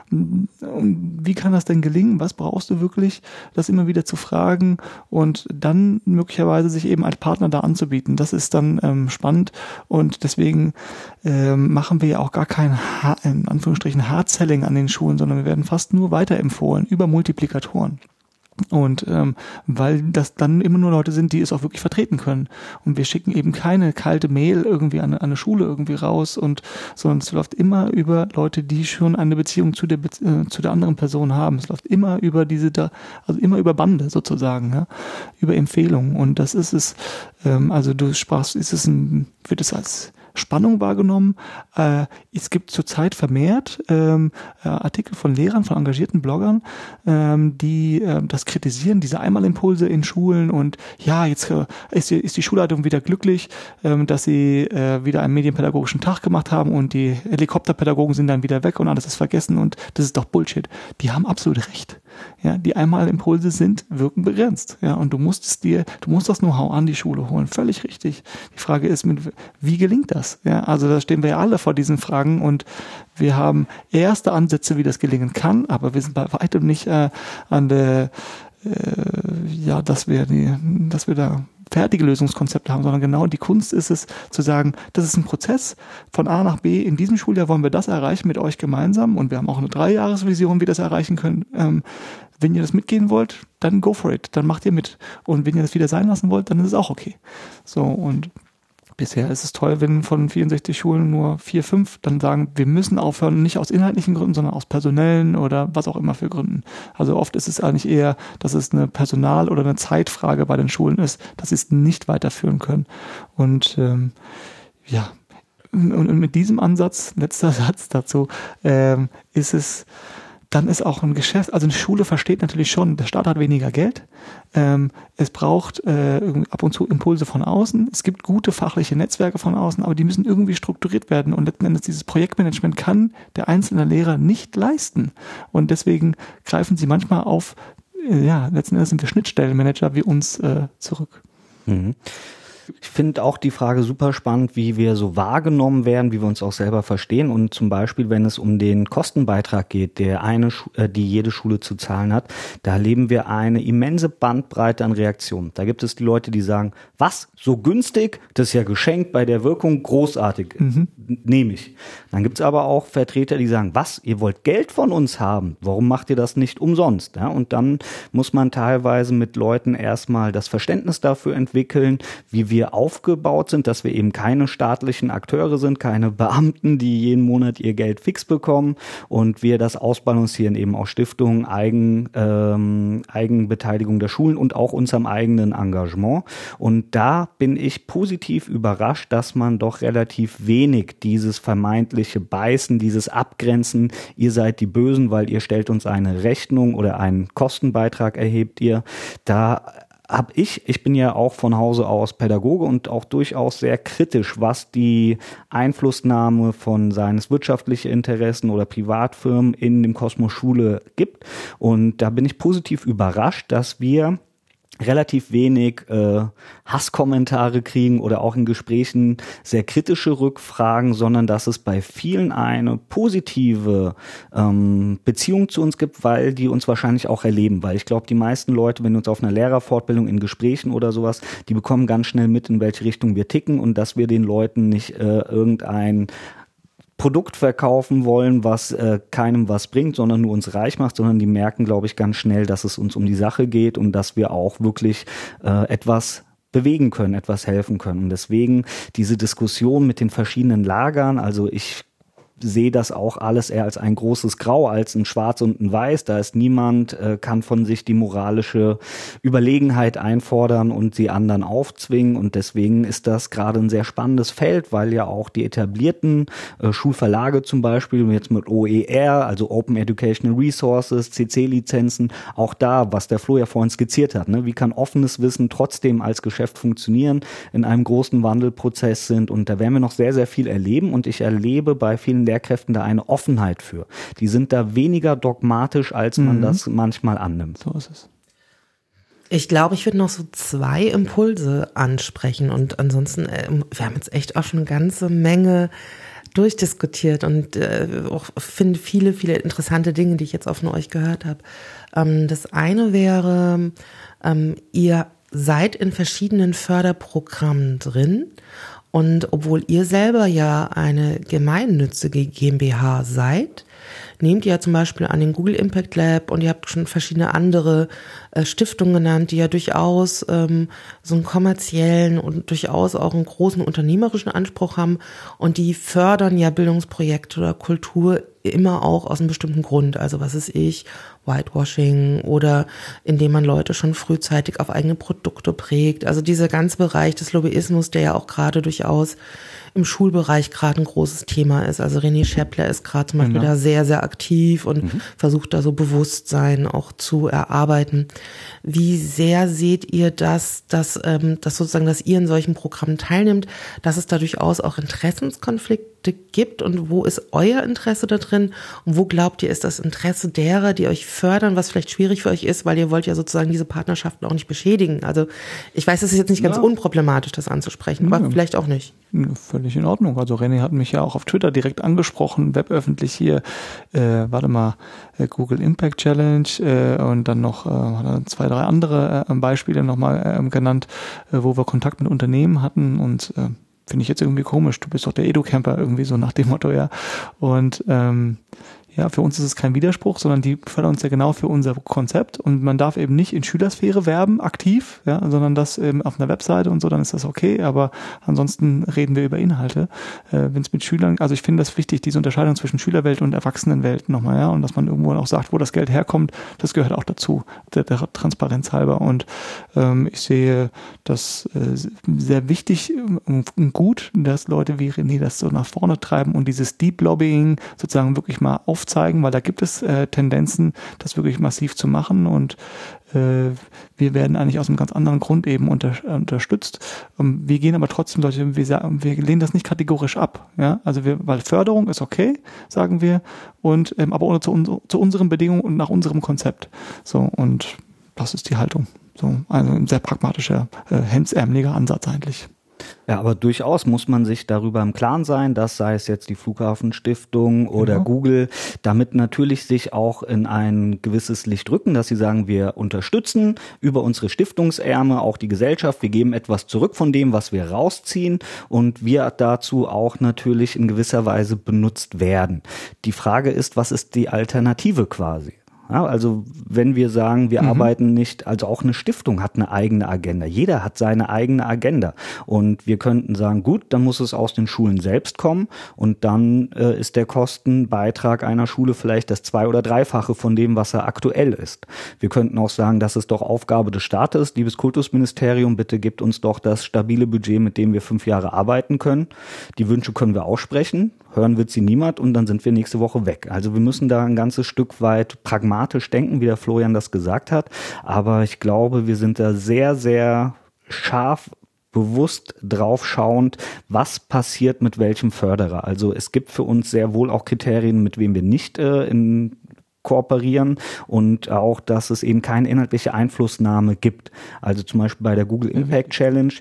kann das denn gelingen? Was brauchst du wirklich? Das immer wieder zu fragen und dann möglicherweise sich eben als Partner da anzubieten. Das ist dann spannend und deswegen machen wir ja auch gar kein in Anführungsstrichen Hard-Selling an den Schulen, sondern wir werden fast nur weiterempfohlen über Multiplikatoren. Und weil das dann immer nur Leute sind, die es auch wirklich vertreten können. Und wir schicken eben keine kalte Mail irgendwie an eine Schule irgendwie raus sondern es läuft immer über Leute, die schon eine Beziehung zu der anderen Person haben. Es läuft immer über also immer über Bande sozusagen, ja, über Empfehlungen. Und das ist es, also du sprachst, wird es als Spannung wahrgenommen. Es gibt zurzeit vermehrt Artikel von Lehrern, von engagierten Bloggern, die das kritisieren, diese Einmalimpulse in Schulen und ja, jetzt ist die Schulleitung wieder glücklich, dass sie wieder einen medienpädagogischen Tag gemacht haben und die Helikopterpädagogen sind dann wieder weg und alles ist vergessen und das ist doch Bullshit. Die haben absolut recht. Ja, die Einmalimpulse wirken begrenzt. Ja, und du musst das Know-how an die Schule holen. Völlig richtig. Die Frage ist, wie gelingt das? Ja, also da stehen wir ja alle vor diesen Fragen und wir haben erste Ansätze, wie das gelingen kann, aber wir sind bei weitem nicht an der, dass wir da fertige Lösungskonzepte haben, sondern genau die Kunst ist es, zu sagen, das ist ein Prozess von A nach B. In diesem Schuljahr wollen wir das erreichen mit euch gemeinsam und wir haben auch eine 3-Jahres-Vision, wie wir das erreichen können. Wenn ihr das mitgehen wollt, dann go for it, dann macht ihr mit. Und wenn ihr das wieder sein lassen wollt, dann ist es auch okay. So, und bisher ist es toll, wenn von 64 Schulen nur 4, 5 dann sagen, wir müssen aufhören, nicht aus inhaltlichen Gründen, sondern aus personellen oder was auch immer für Gründen. Also oft ist es eigentlich eher, dass es eine Personal- oder eine Zeitfrage bei den Schulen ist, dass sie es nicht weiterführen können. Und und mit diesem Ansatz, letzter Satz dazu, dann ist auch ein Geschäft, also eine Schule versteht natürlich schon, der Staat hat weniger Geld, es braucht ab und zu Impulse von außen, es gibt gute fachliche Netzwerke von außen, aber die müssen irgendwie strukturiert werden und letzten Endes dieses Projektmanagement kann der einzelne Lehrer nicht leisten und deswegen greifen sie manchmal auf, letzten Endes sind wir Schnittstellenmanager wie uns zurück. Mhm. Ich finde auch die Frage super spannend, wie wir so wahrgenommen werden, wie wir uns auch selber verstehen und zum Beispiel, wenn es um den Kostenbeitrag geht, die jede Schule zu zahlen hat, da erleben wir eine immense Bandbreite an Reaktionen. Da gibt es die Leute, die sagen, was, so günstig? Das ist ja geschenkt bei der Wirkung, großartig, nehme ich. Dann gibt es aber auch Vertreter, die sagen, was, ihr wollt Geld von uns haben? Warum macht ihr das nicht umsonst? Ja, und dann muss man teilweise mit Leuten erstmal das Verständnis dafür entwickeln, wie wir aufgebaut sind, dass wir eben keine staatlichen Akteure sind, keine Beamten, die jeden Monat ihr Geld fix bekommen und wir das ausbalancieren eben aus Stiftungen, Eigenbeteiligung der Schulen und auch unserem eigenen Engagement. Und da bin ich positiv überrascht, dass man doch relativ wenig dieses vermeintliche Beißen, dieses Abgrenzen, ihr seid die Bösen, weil ihr stellt uns eine Rechnung oder einen Kostenbeitrag erhebt ihr, ich bin ja auch von Hause aus Pädagoge und auch durchaus sehr kritisch, was die Einflussnahme von seines wirtschaftlichen Interessen oder Privatfirmen in dem Kosmos Schule gibt. Und da bin ich positiv überrascht, dass wir relativ wenig Hasskommentare kriegen oder auch in Gesprächen sehr kritische Rückfragen, sondern dass es bei vielen eine positive Beziehung zu uns gibt, weil die uns wahrscheinlich auch erleben. Weil ich glaube, die meisten Leute, wenn wir uns auf einer Lehrerfortbildung in Gesprächen oder sowas, die bekommen ganz schnell mit, in welche Richtung wir ticken und dass wir den Leuten nicht irgendein Produkt verkaufen wollen, was keinem was bringt, sondern nur uns reich macht, sondern die merken, glaube ich, ganz schnell, dass es uns um die Sache geht und dass wir auch wirklich etwas bewegen können, etwas helfen können. Und deswegen diese Diskussion mit den verschiedenen Lagern, also ich sehe das auch alles eher als ein großes Grau, als ein Schwarz und ein Weiß. Da ist niemand, kann von sich die moralische Überlegenheit einfordern und die anderen aufzwingen. Und deswegen ist das gerade ein sehr spannendes Feld, weil ja auch die etablierten Schulverlage zum Beispiel, jetzt mit OER, also Open Educational Resources, CC-Lizenzen, auch da, was der Flo ja vorhin skizziert hat, ne? Wie kann offenes Wissen trotzdem als Geschäft funktionieren, in einem großen Wandelprozess sind. Und da werden wir noch sehr, sehr viel erleben. Und ich erlebe bei vielen Lehrkräften da eine Offenheit für. Die sind da weniger dogmatisch, als man das manchmal annimmt. So ist es. Ich glaube, ich würde noch so 2 Impulse ansprechen und ansonsten, wir haben jetzt echt auch schon eine ganze Menge durchdiskutiert und auch finde viele, viele interessante Dinge, die ich jetzt auch von euch gehört habe. Das eine wäre, ihr seid in verschiedenen Förderprogrammen drin. Und obwohl ihr selber ja eine gemeinnützige GmbH seid, nehmt ihr ja zum Beispiel an den Google Impact Lab und ihr habt schon verschiedene andere Stiftungen genannt, die ja durchaus so einen kommerziellen und durchaus auch einen großen unternehmerischen Anspruch haben und die fördern ja Bildungsprojekte oder Kultur immer auch aus einem bestimmten Grund. Also was ist Whitewashing oder indem man Leute schon frühzeitig auf eigene Produkte prägt. Also dieser ganze Bereich des Lobbyismus, der ja auch gerade durchaus im Schulbereich gerade ein großes Thema ist. Also René Scheppler ist gerade zum Beispiel da sehr, sehr aktiv und versucht da so Bewusstsein auch zu erarbeiten. Wie sehr seht ihr das, dass sozusagen, dass ihr in solchen Programmen teilnimmt, dass es da durchaus auch Interessenskonflikte gibt und wo ist euer Interesse da drin und wo glaubt ihr, ist das Interesse derer, die euch fördern, was vielleicht schwierig für euch ist, weil ihr wollt ja sozusagen diese Partnerschaften auch nicht beschädigen. Also ich weiß, es ist jetzt nicht ganz unproblematisch, das anzusprechen, aber vielleicht auch nicht. Völlig in Ordnung. Also René hat mich ja auch auf Twitter direkt angesprochen, weböffentlich hier, Google Impact Challenge und dann noch 2, 3 andere Beispiele nochmal genannt, wo wir Kontakt mit Unternehmen hatten und finde ich jetzt irgendwie komisch. Du bist doch der Edu-Camper irgendwie so nach dem Motto, ja. Und ja, für uns ist es kein Widerspruch, sondern die fördern uns ja genau für unser Konzept und man darf eben nicht in Schülersphäre werben, aktiv, ja, sondern das eben auf einer Webseite und so, dann ist das okay, aber ansonsten reden wir über Inhalte. Wenn es mit Schülern, also ich finde das wichtig, diese Unterscheidung zwischen Schülerwelt und Erwachsenenwelt nochmal, ja, und dass man irgendwo auch sagt, wo das Geld herkommt, das gehört auch dazu, der Transparenz halber und ich sehe das sehr wichtig und gut, dass Leute wie René das so nach vorne treiben und dieses Deep Lobbying sozusagen wirklich mal aufzeigen, weil da gibt es Tendenzen, das wirklich massiv zu machen und wir werden eigentlich aus einem ganz anderen Grund eben unterstützt. Wir gehen aber trotzdem, wir lehnen das nicht kategorisch ab, ja, also weil Förderung ist okay, sagen wir, und aber ohne zu unseren Bedingungen und nach unserem Konzept. So, und das ist die Haltung. So, also ein sehr pragmatischer, hemdsärmeliger Ansatz eigentlich. Ja, aber durchaus muss man sich darüber im Klaren sein, dass sei es jetzt die Flughafenstiftung oder Google, damit natürlich sich auch in ein gewisses Licht rücken, dass sie sagen, wir unterstützen über unsere Stiftungsärme auch die Gesellschaft, wir geben etwas zurück von dem, was wir rausziehen und wir dazu auch natürlich in gewisser Weise benutzt werden. Die Frage ist, was ist die Alternative quasi? Ja, also wenn wir sagen, wir arbeiten nicht, also auch eine Stiftung hat eine eigene Agenda. Jeder hat seine eigene Agenda. Und wir könnten sagen, gut, dann muss es aus den Schulen selbst kommen und dann ist der Kostenbeitrag einer Schule vielleicht das 2- oder 3-fache von dem, was er aktuell ist. Wir könnten auch sagen, das ist doch Aufgabe des Staates. Liebes Kultusministerium, bitte gebt uns doch das stabile Budget, mit dem wir 5 Jahre arbeiten können. Die Wünsche können wir aussprechen. Hören wird sie niemand und dann sind wir nächste Woche weg. Also wir müssen da ein ganzes Stück weit pragmatisch denken, wie der Florian das gesagt hat. Aber ich glaube, wir sind da sehr, sehr scharf, bewusst drauf schauend, was passiert mit welchem Förderer. Also es gibt für uns sehr wohl auch Kriterien, mit wem wir nicht kooperieren und auch, dass es eben keine inhaltliche Einflussnahme gibt. Also zum Beispiel bei der Google Impact Challenge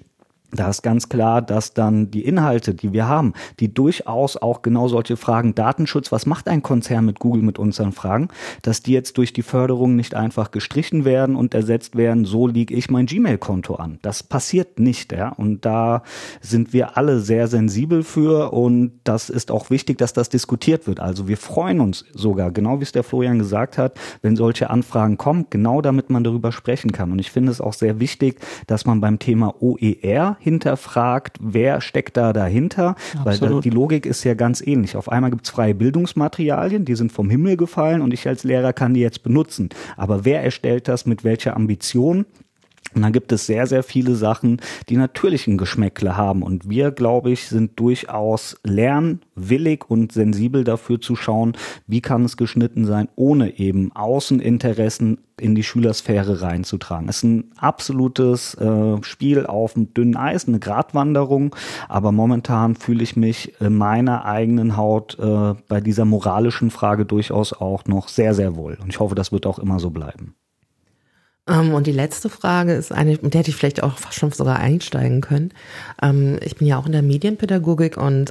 Da ist ganz klar, dass dann die Inhalte, die wir haben, die durchaus auch genau solche Fragen, Datenschutz, was macht ein Konzern mit Google mit unseren Fragen, dass die jetzt durch die Förderung nicht einfach gestrichen werden und ersetzt werden, so lege ich mein Gmail-Konto an. Das passiert nicht, ja. Und da sind wir alle sehr sensibel für und das ist auch wichtig, dass das diskutiert wird. Also wir freuen uns sogar, genau wie es der Florian gesagt hat, wenn solche Anfragen kommen, genau damit man darüber sprechen kann. Und ich finde es auch sehr wichtig, dass man beim Thema OER hinterfragt, wer steckt da dahinter, Absolut. Weil die Logik ist ja ganz ähnlich. Auf einmal gibt es freie Bildungsmaterialien, die sind vom Himmel gefallen und ich als Lehrer kann die jetzt benutzen. Aber wer erstellt das mit welcher Ambition? Und dann gibt es sehr, sehr viele Sachen, die natürlich ein Geschmäckle haben. Und wir, glaube ich, sind durchaus lernwillig und sensibel dafür zu schauen, wie kann es geschnitten sein, ohne eben Außeninteressen in die Schülersphäre reinzutragen. Es ist ein absolutes Spiel auf dem dünnen Eis, eine Gratwanderung. Aber momentan fühle ich mich in meiner eigenen Haut bei dieser moralischen Frage durchaus auch noch sehr, sehr wohl. Und ich hoffe, das wird auch immer so bleiben. Und die letzte Frage ist eine, mit der hätte ich vielleicht auch fast schon sogar einsteigen können. Ich bin ja auch in der Medienpädagogik und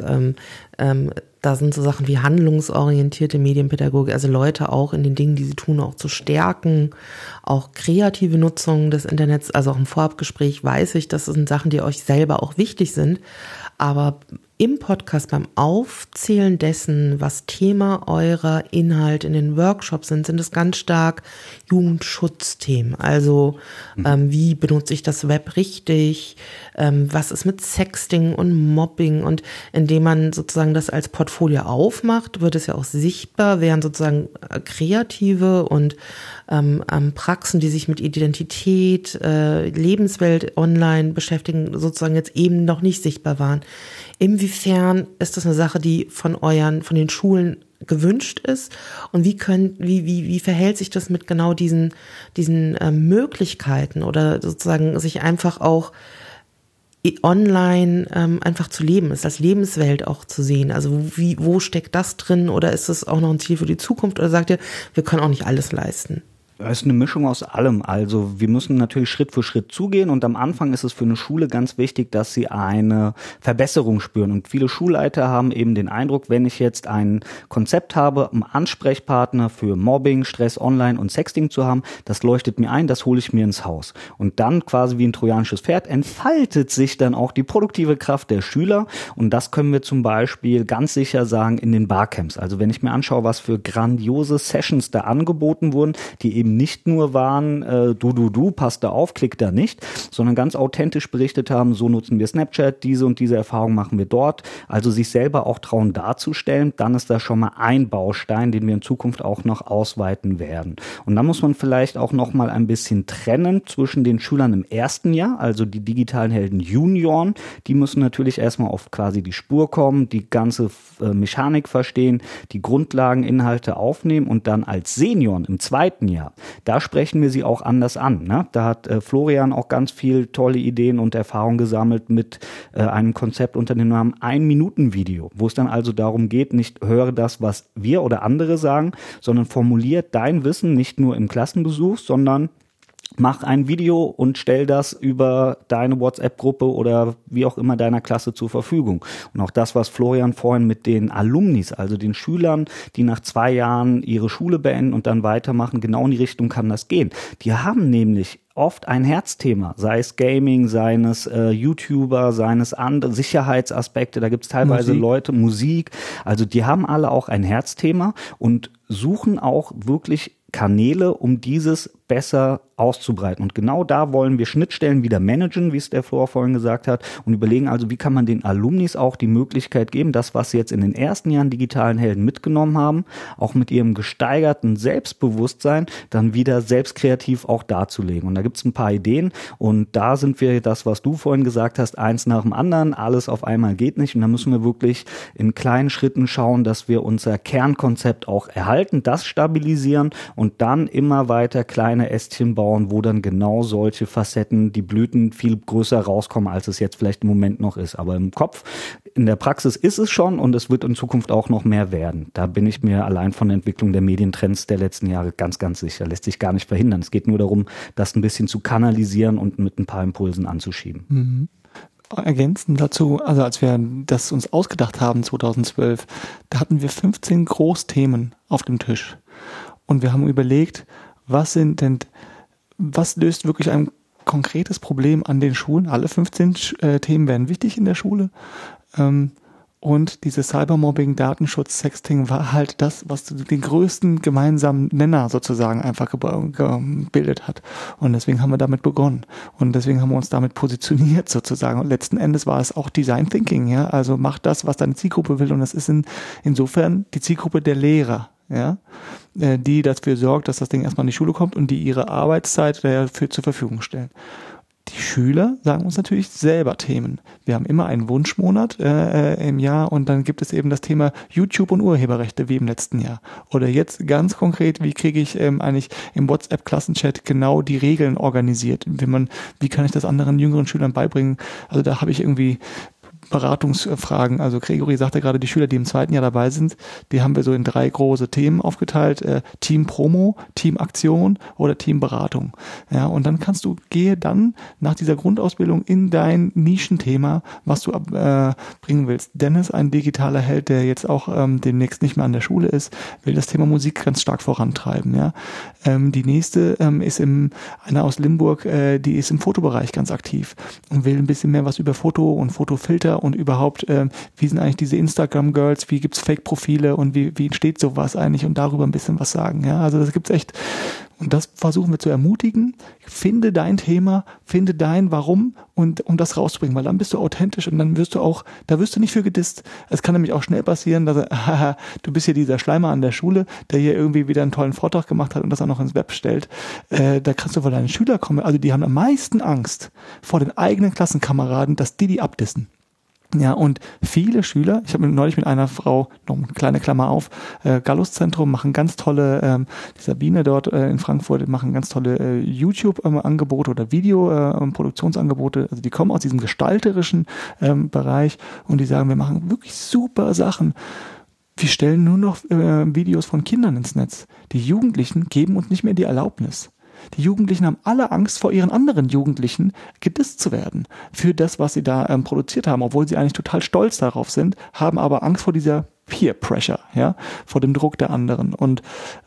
da sind so Sachen wie handlungsorientierte Medienpädagogik, also Leute auch in den Dingen, die sie tun, auch zu stärken, auch kreative Nutzung des Internets, also auch im Vorabgespräch weiß ich, das sind Sachen, die euch selber auch wichtig sind, aber im Podcast beim Aufzählen dessen, was Thema eurer Inhalt in den Workshops sind es ganz stark Jugendschutzthemen. Also wie benutze ich das Web richtig, was ist mit Sexting und Mobbing und indem man sozusagen das als Portfolio aufmacht, wird es ja auch sichtbar, während sozusagen kreative und Praxen, die sich mit Identität, Lebenswelt online beschäftigen, sozusagen jetzt eben noch nicht sichtbar waren. Inwiefern ist das eine Sache, die von den Schulen gewünscht ist und wie verhält sich das mit genau diesen Möglichkeiten oder sozusagen sich einfach auch online einfach zu leben, ist als Lebenswelt auch zu sehen. Also wo steckt das drin oder ist es auch noch ein Ziel für die Zukunft oder sagt ihr, wir können auch nicht alles leisten? Es ist eine Mischung aus allem. Also wir müssen natürlich Schritt für Schritt zugehen und am Anfang ist es für eine Schule ganz wichtig, dass sie eine Verbesserung spüren. Und viele Schulleiter haben eben den Eindruck, wenn ich jetzt ein Konzept habe, einen Ansprechpartner für Mobbing, Stress online und Sexting zu haben, das leuchtet mir ein, das hole ich mir ins Haus. Und dann quasi wie ein trojanisches Pferd entfaltet sich dann auch die produktive Kraft der Schüler und das können wir zum Beispiel ganz sicher sagen in den Barcamps. Also wenn ich mir anschaue, was für grandiose Sessions da angeboten wurden, die eben nicht nur waren, passt da auf, klick da nicht, sondern ganz authentisch berichtet haben, so nutzen wir Snapchat, diese und diese Erfahrung machen wir dort. Also sich selber auch trauen darzustellen, dann ist das schon mal ein Baustein, den wir in Zukunft auch noch ausweiten werden. Und dann muss man vielleicht auch noch mal ein bisschen trennen zwischen den Schülern im ersten Jahr, also die digitalen Helden Junioren, die müssen natürlich erstmal auf quasi die Spur kommen, die ganze Mechanik verstehen, die Grundlageninhalte aufnehmen und dann als Senioren im zweiten Jahr, da sprechen wir sie auch anders an. Ne? Da hat Florian auch ganz viel tolle Ideen und Erfahrungen gesammelt mit einem Konzept unter dem Namen 1-Minuten-Video, wo es dann also darum geht, nicht höre das, was wir oder andere sagen, sondern formuliert dein Wissen nicht nur im Klassenbesuch, sondern mach ein Video und stell das über deine WhatsApp-Gruppe oder wie auch immer deiner Klasse zur Verfügung. Und auch das, was Florian vorhin mit den Alumnis, also den Schülern, die nach 2 Jahren ihre Schule beenden und dann weitermachen, genau in die Richtung kann das gehen. Die haben nämlich oft ein Herzthema, sei es Gaming, sei es YouTuber, sei es andere Sicherheitsaspekte, da gibt es teilweise Musik, also die haben alle auch ein Herzthema und suchen auch wirklich Kanäle, um dieses besser auszubreiten. Und genau da wollen wir Schnittstellen wieder managen, wie es der Flor vorhin gesagt hat, und überlegen also, wie kann man den Alumnis auch die Möglichkeit geben, das, was sie jetzt in den ersten Jahren digitalen Helden mitgenommen haben, auch mit ihrem gesteigerten Selbstbewusstsein dann wieder selbstkreativ auch darzulegen. Und da gibt es ein paar Ideen und da sind wir das, was du vorhin gesagt hast, eins nach dem anderen, alles auf einmal geht nicht und da müssen wir wirklich in kleinen Schritten schauen, dass wir unser Kernkonzept auch erhalten, das stabilisieren und dann immer weiter kleine Ästchen bauen, wo dann genau solche Facetten, die Blüten viel größer rauskommen, als es jetzt vielleicht im Moment noch ist. Aber im Kopf, in der Praxis ist es schon und es wird in Zukunft auch noch mehr werden. Da bin ich mir allein von der Entwicklung der Medientrends der letzten Jahre ganz, ganz sicher. Lässt sich gar nicht verhindern. Es geht nur darum, das ein bisschen zu kanalisieren und mit ein paar Impulsen anzuschieben. Mhm. ergänzen dazu, also als wir das uns ausgedacht haben 2012, da hatten wir 15 Großthemen auf dem Tisch. Und wir haben überlegt, was löst wirklich ein konkretes Problem an den Schulen? Alle 15 Themen wären wichtig in der Schule. Und dieses Cybermobbing, Datenschutz, Sexting war halt das, was den größten gemeinsamen Nenner sozusagen einfach gebildet hat. Und deswegen haben wir damit begonnen. Und deswegen haben wir uns damit positioniert sozusagen. Und letzten Endes war es auch Design Thinking, ja. Also mach das, was deine Zielgruppe will. Und das ist insofern die Zielgruppe der Lehrer, ja, die dafür sorgt, dass das Ding erstmal in die Schule kommt und die ihre Arbeitszeit dafür zur Verfügung stellen. Die Schüler sagen uns natürlich selber Themen. Wir haben immer einen Wunschmonat im Jahr und dann gibt es eben das Thema YouTube und Urheberrechte wie im letzten Jahr. Oder jetzt ganz konkret, wie kriege ich eigentlich im WhatsApp-Klassenchat genau die Regeln organisiert? Wie kann ich das anderen jüngeren Schülern beibringen? Also da habe ich irgendwie Beratungsfragen. Also Gregory sagte gerade, die Schüler, die im 2. Jahr dabei sind, die haben wir so in 3 große Themen aufgeteilt. Team Promo, Team Aktion oder Team Beratung. Ja, und dann gehe dann nach dieser Grundausbildung in dein Nischenthema, was du bringen willst. Dennis, ein digitaler Held, der jetzt auch demnächst nicht mehr an der Schule ist, will das Thema Musik ganz stark vorantreiben. Ja, die nächste ist einer aus Limburg, die ist im Fotobereich ganz aktiv und will ein bisschen mehr was über Foto und Fotofilter und überhaupt, wie sind eigentlich diese Instagram-Girls, wie gibt's Fake-Profile und wie entsteht sowas eigentlich und darüber ein bisschen was sagen. Ja, also das gibt's echt und das versuchen wir zu ermutigen. Finde dein Thema, finde dein Warum und um das rauszubringen, weil dann bist du authentisch und dann da wirst du nicht für gedisst. Es kann nämlich auch schnell passieren, dass du bist hier dieser Schleimer an der Schule, der hier irgendwie wieder einen tollen Vortrag gemacht hat und das auch noch ins Web stellt. Da kannst du vor deine Schüler kommen, also die haben am meisten Angst vor den eigenen Klassenkameraden, dass die abdissen. Ja, und viele Schüler, ich habe neulich mit einer Frau, noch eine kleine Klammer auf, Gallus-Zentrum machen ganz tolle, die Sabine dort in Frankfurt machen ganz tolle YouTube-Angebote oder Videoproduktionsangebote, also die kommen aus diesem gestalterischen Bereich und die sagen, wir machen wirklich super Sachen. Wir stellen nur noch Videos von Kindern ins Netz. Die Jugendlichen geben uns nicht mehr die Erlaubnis. Die Jugendlichen haben alle Angst vor ihren anderen Jugendlichen gedisst zu werden für das, was sie da produziert haben, obwohl sie eigentlich total stolz darauf sind, haben aber Angst vor dieser Peer Pressure, ja, vor dem Druck der anderen. Und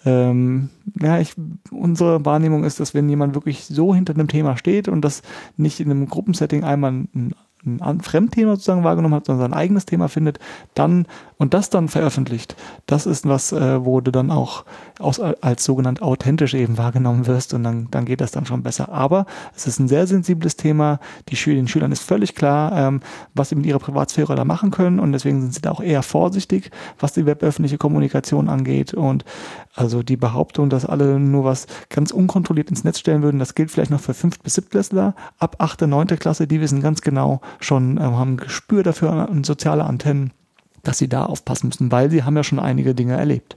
unsere Wahrnehmung ist, dass wenn jemand wirklich so hinter einem Thema steht und das nicht in einem Gruppensetting einmal ein Fremdthema sozusagen wahrgenommen hat, sondern sein eigenes Thema findet, dann veröffentlicht, das ist was, wo du dann auch als sogenannt authentisch eben wahrgenommen wirst und dann geht das dann schon besser. Aber es ist ein sehr sensibles Thema. Den Schülern ist völlig klar, was sie mit ihrer Privatsphäre da machen können und deswegen sind sie da auch eher vorsichtig, was die weböffentliche Kommunikation angeht und also die Behauptung, dass alle nur was ganz unkontrolliert ins Netz stellen würden, das gilt vielleicht noch für 5. bis 7. Klässler. Ab 8., 9. Klasse, die wissen ganz genau schon, haben ein Gespür dafür und soziale Antennen, dass sie da aufpassen müssen, weil sie haben ja schon einige Dinge erlebt.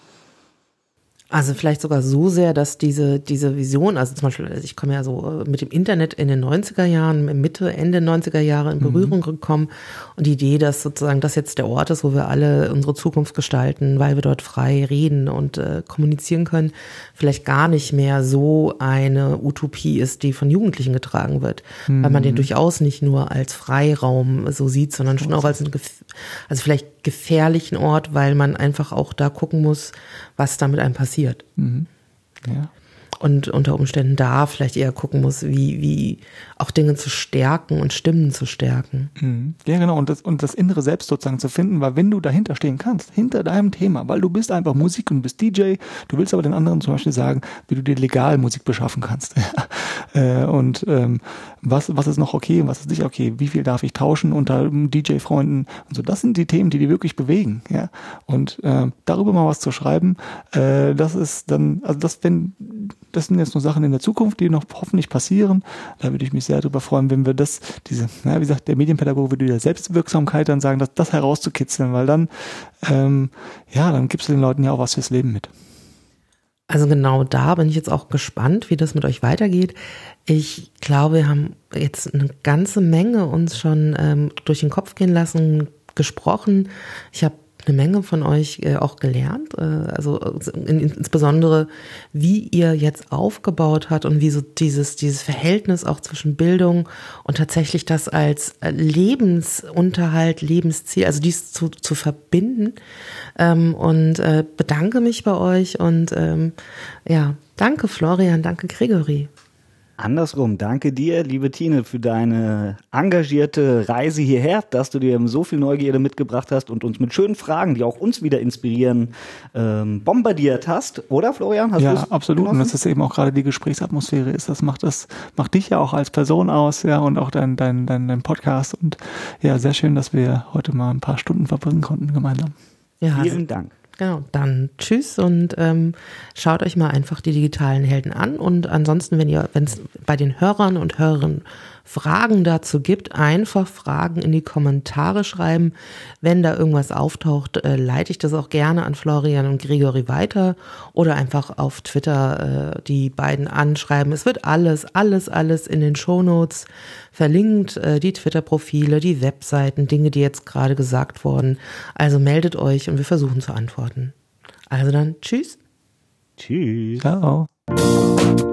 Also vielleicht sogar so sehr, dass diese Vision, also zum Beispiel, ich komme ja so mit dem Internet in den 90er Jahren, Mitte, Ende 90er Jahre in Berührung gekommen und die Idee, dass sozusagen das jetzt der Ort ist, wo wir alle unsere Zukunft gestalten, weil wir dort frei reden und kommunizieren können, vielleicht gar nicht mehr so eine Utopie ist, die von Jugendlichen getragen wird, weil man den durchaus nicht nur als Freiraum so sieht, sondern schon auch als also vielleicht gefährlichen Ort, weil man einfach auch da gucken muss, was da mit einem passiert. Mhm. Ja. Und unter Umständen da vielleicht eher gucken muss, wie auch Dinge zu stärken und Stimmen zu stärken. Mhm. Ja, genau. Und das innere Selbst sozusagen zu finden, weil wenn du dahinter stehen kannst, hinter deinem Thema, weil du bist einfach Musik und bist DJ, du willst aber den anderen zum Beispiel sagen, wie du dir legal Musik beschaffen kannst. Und was ist noch okay und was ist nicht okay? Wie viel darf ich tauschen unter DJ-Freunden? Und so, das sind die Themen, die wirklich bewegen. Ja. Und darüber mal was zu schreiben, das ist dann, also das sind jetzt nur Sachen in der Zukunft, die noch hoffentlich passieren. Da würde ich mich sehr darüber freuen, wenn wir wie gesagt, der Medienpädagoge würde der Selbstwirksamkeit dann sagen, das herauszukitzeln, weil dann, dann gibst du den Leuten ja auch was fürs Leben mit. Also genau da bin ich jetzt auch gespannt, wie das mit euch weitergeht. Ich glaube, wir haben jetzt eine ganze Menge uns schon durch den Kopf gehen lassen, gesprochen. Ich habe eine Menge von euch auch gelernt, also insbesondere wie ihr jetzt aufgebaut habt und wie so dieses Verhältnis auch zwischen Bildung und tatsächlich das als Lebensunterhalt, Lebensziel, also dies zu verbinden, und bedanke mich bei euch und ja, danke Florian, danke Gregory. Andersrum, danke dir, liebe Tine, für deine engagierte Reise hierher, dass du dir so viel Neugierde mitgebracht hast und uns mit schönen Fragen, die auch uns wieder inspirieren, bombardiert hast. Oder, Florian? Hast ja, absolut. Genossen? Und dass das eben auch gerade die Gesprächsatmosphäre ist, das macht dich ja auch als Person aus, ja, und auch dein Podcast. Und ja, sehr schön, dass wir heute mal ein paar Stunden verbringen konnten gemeinsam. Ja, vielen Dank. Genau, dann tschüss und schaut euch mal einfach die digitalen Helden an und ansonsten, wenn es bei den Hörern und Hörerinnen Fragen dazu gibt, einfach Fragen in die Kommentare schreiben. Wenn da irgendwas auftaucht, leite ich das auch gerne an Florian und Gregory weiter oder einfach auf Twitter die beiden anschreiben. Es wird alles in den Shownotes verlinkt, die Twitter-Profile, die Webseiten, Dinge, die jetzt gerade gesagt wurden. Also meldet euch und wir versuchen zu antworten. Also dann, tschüss. Tschüss. Ciao.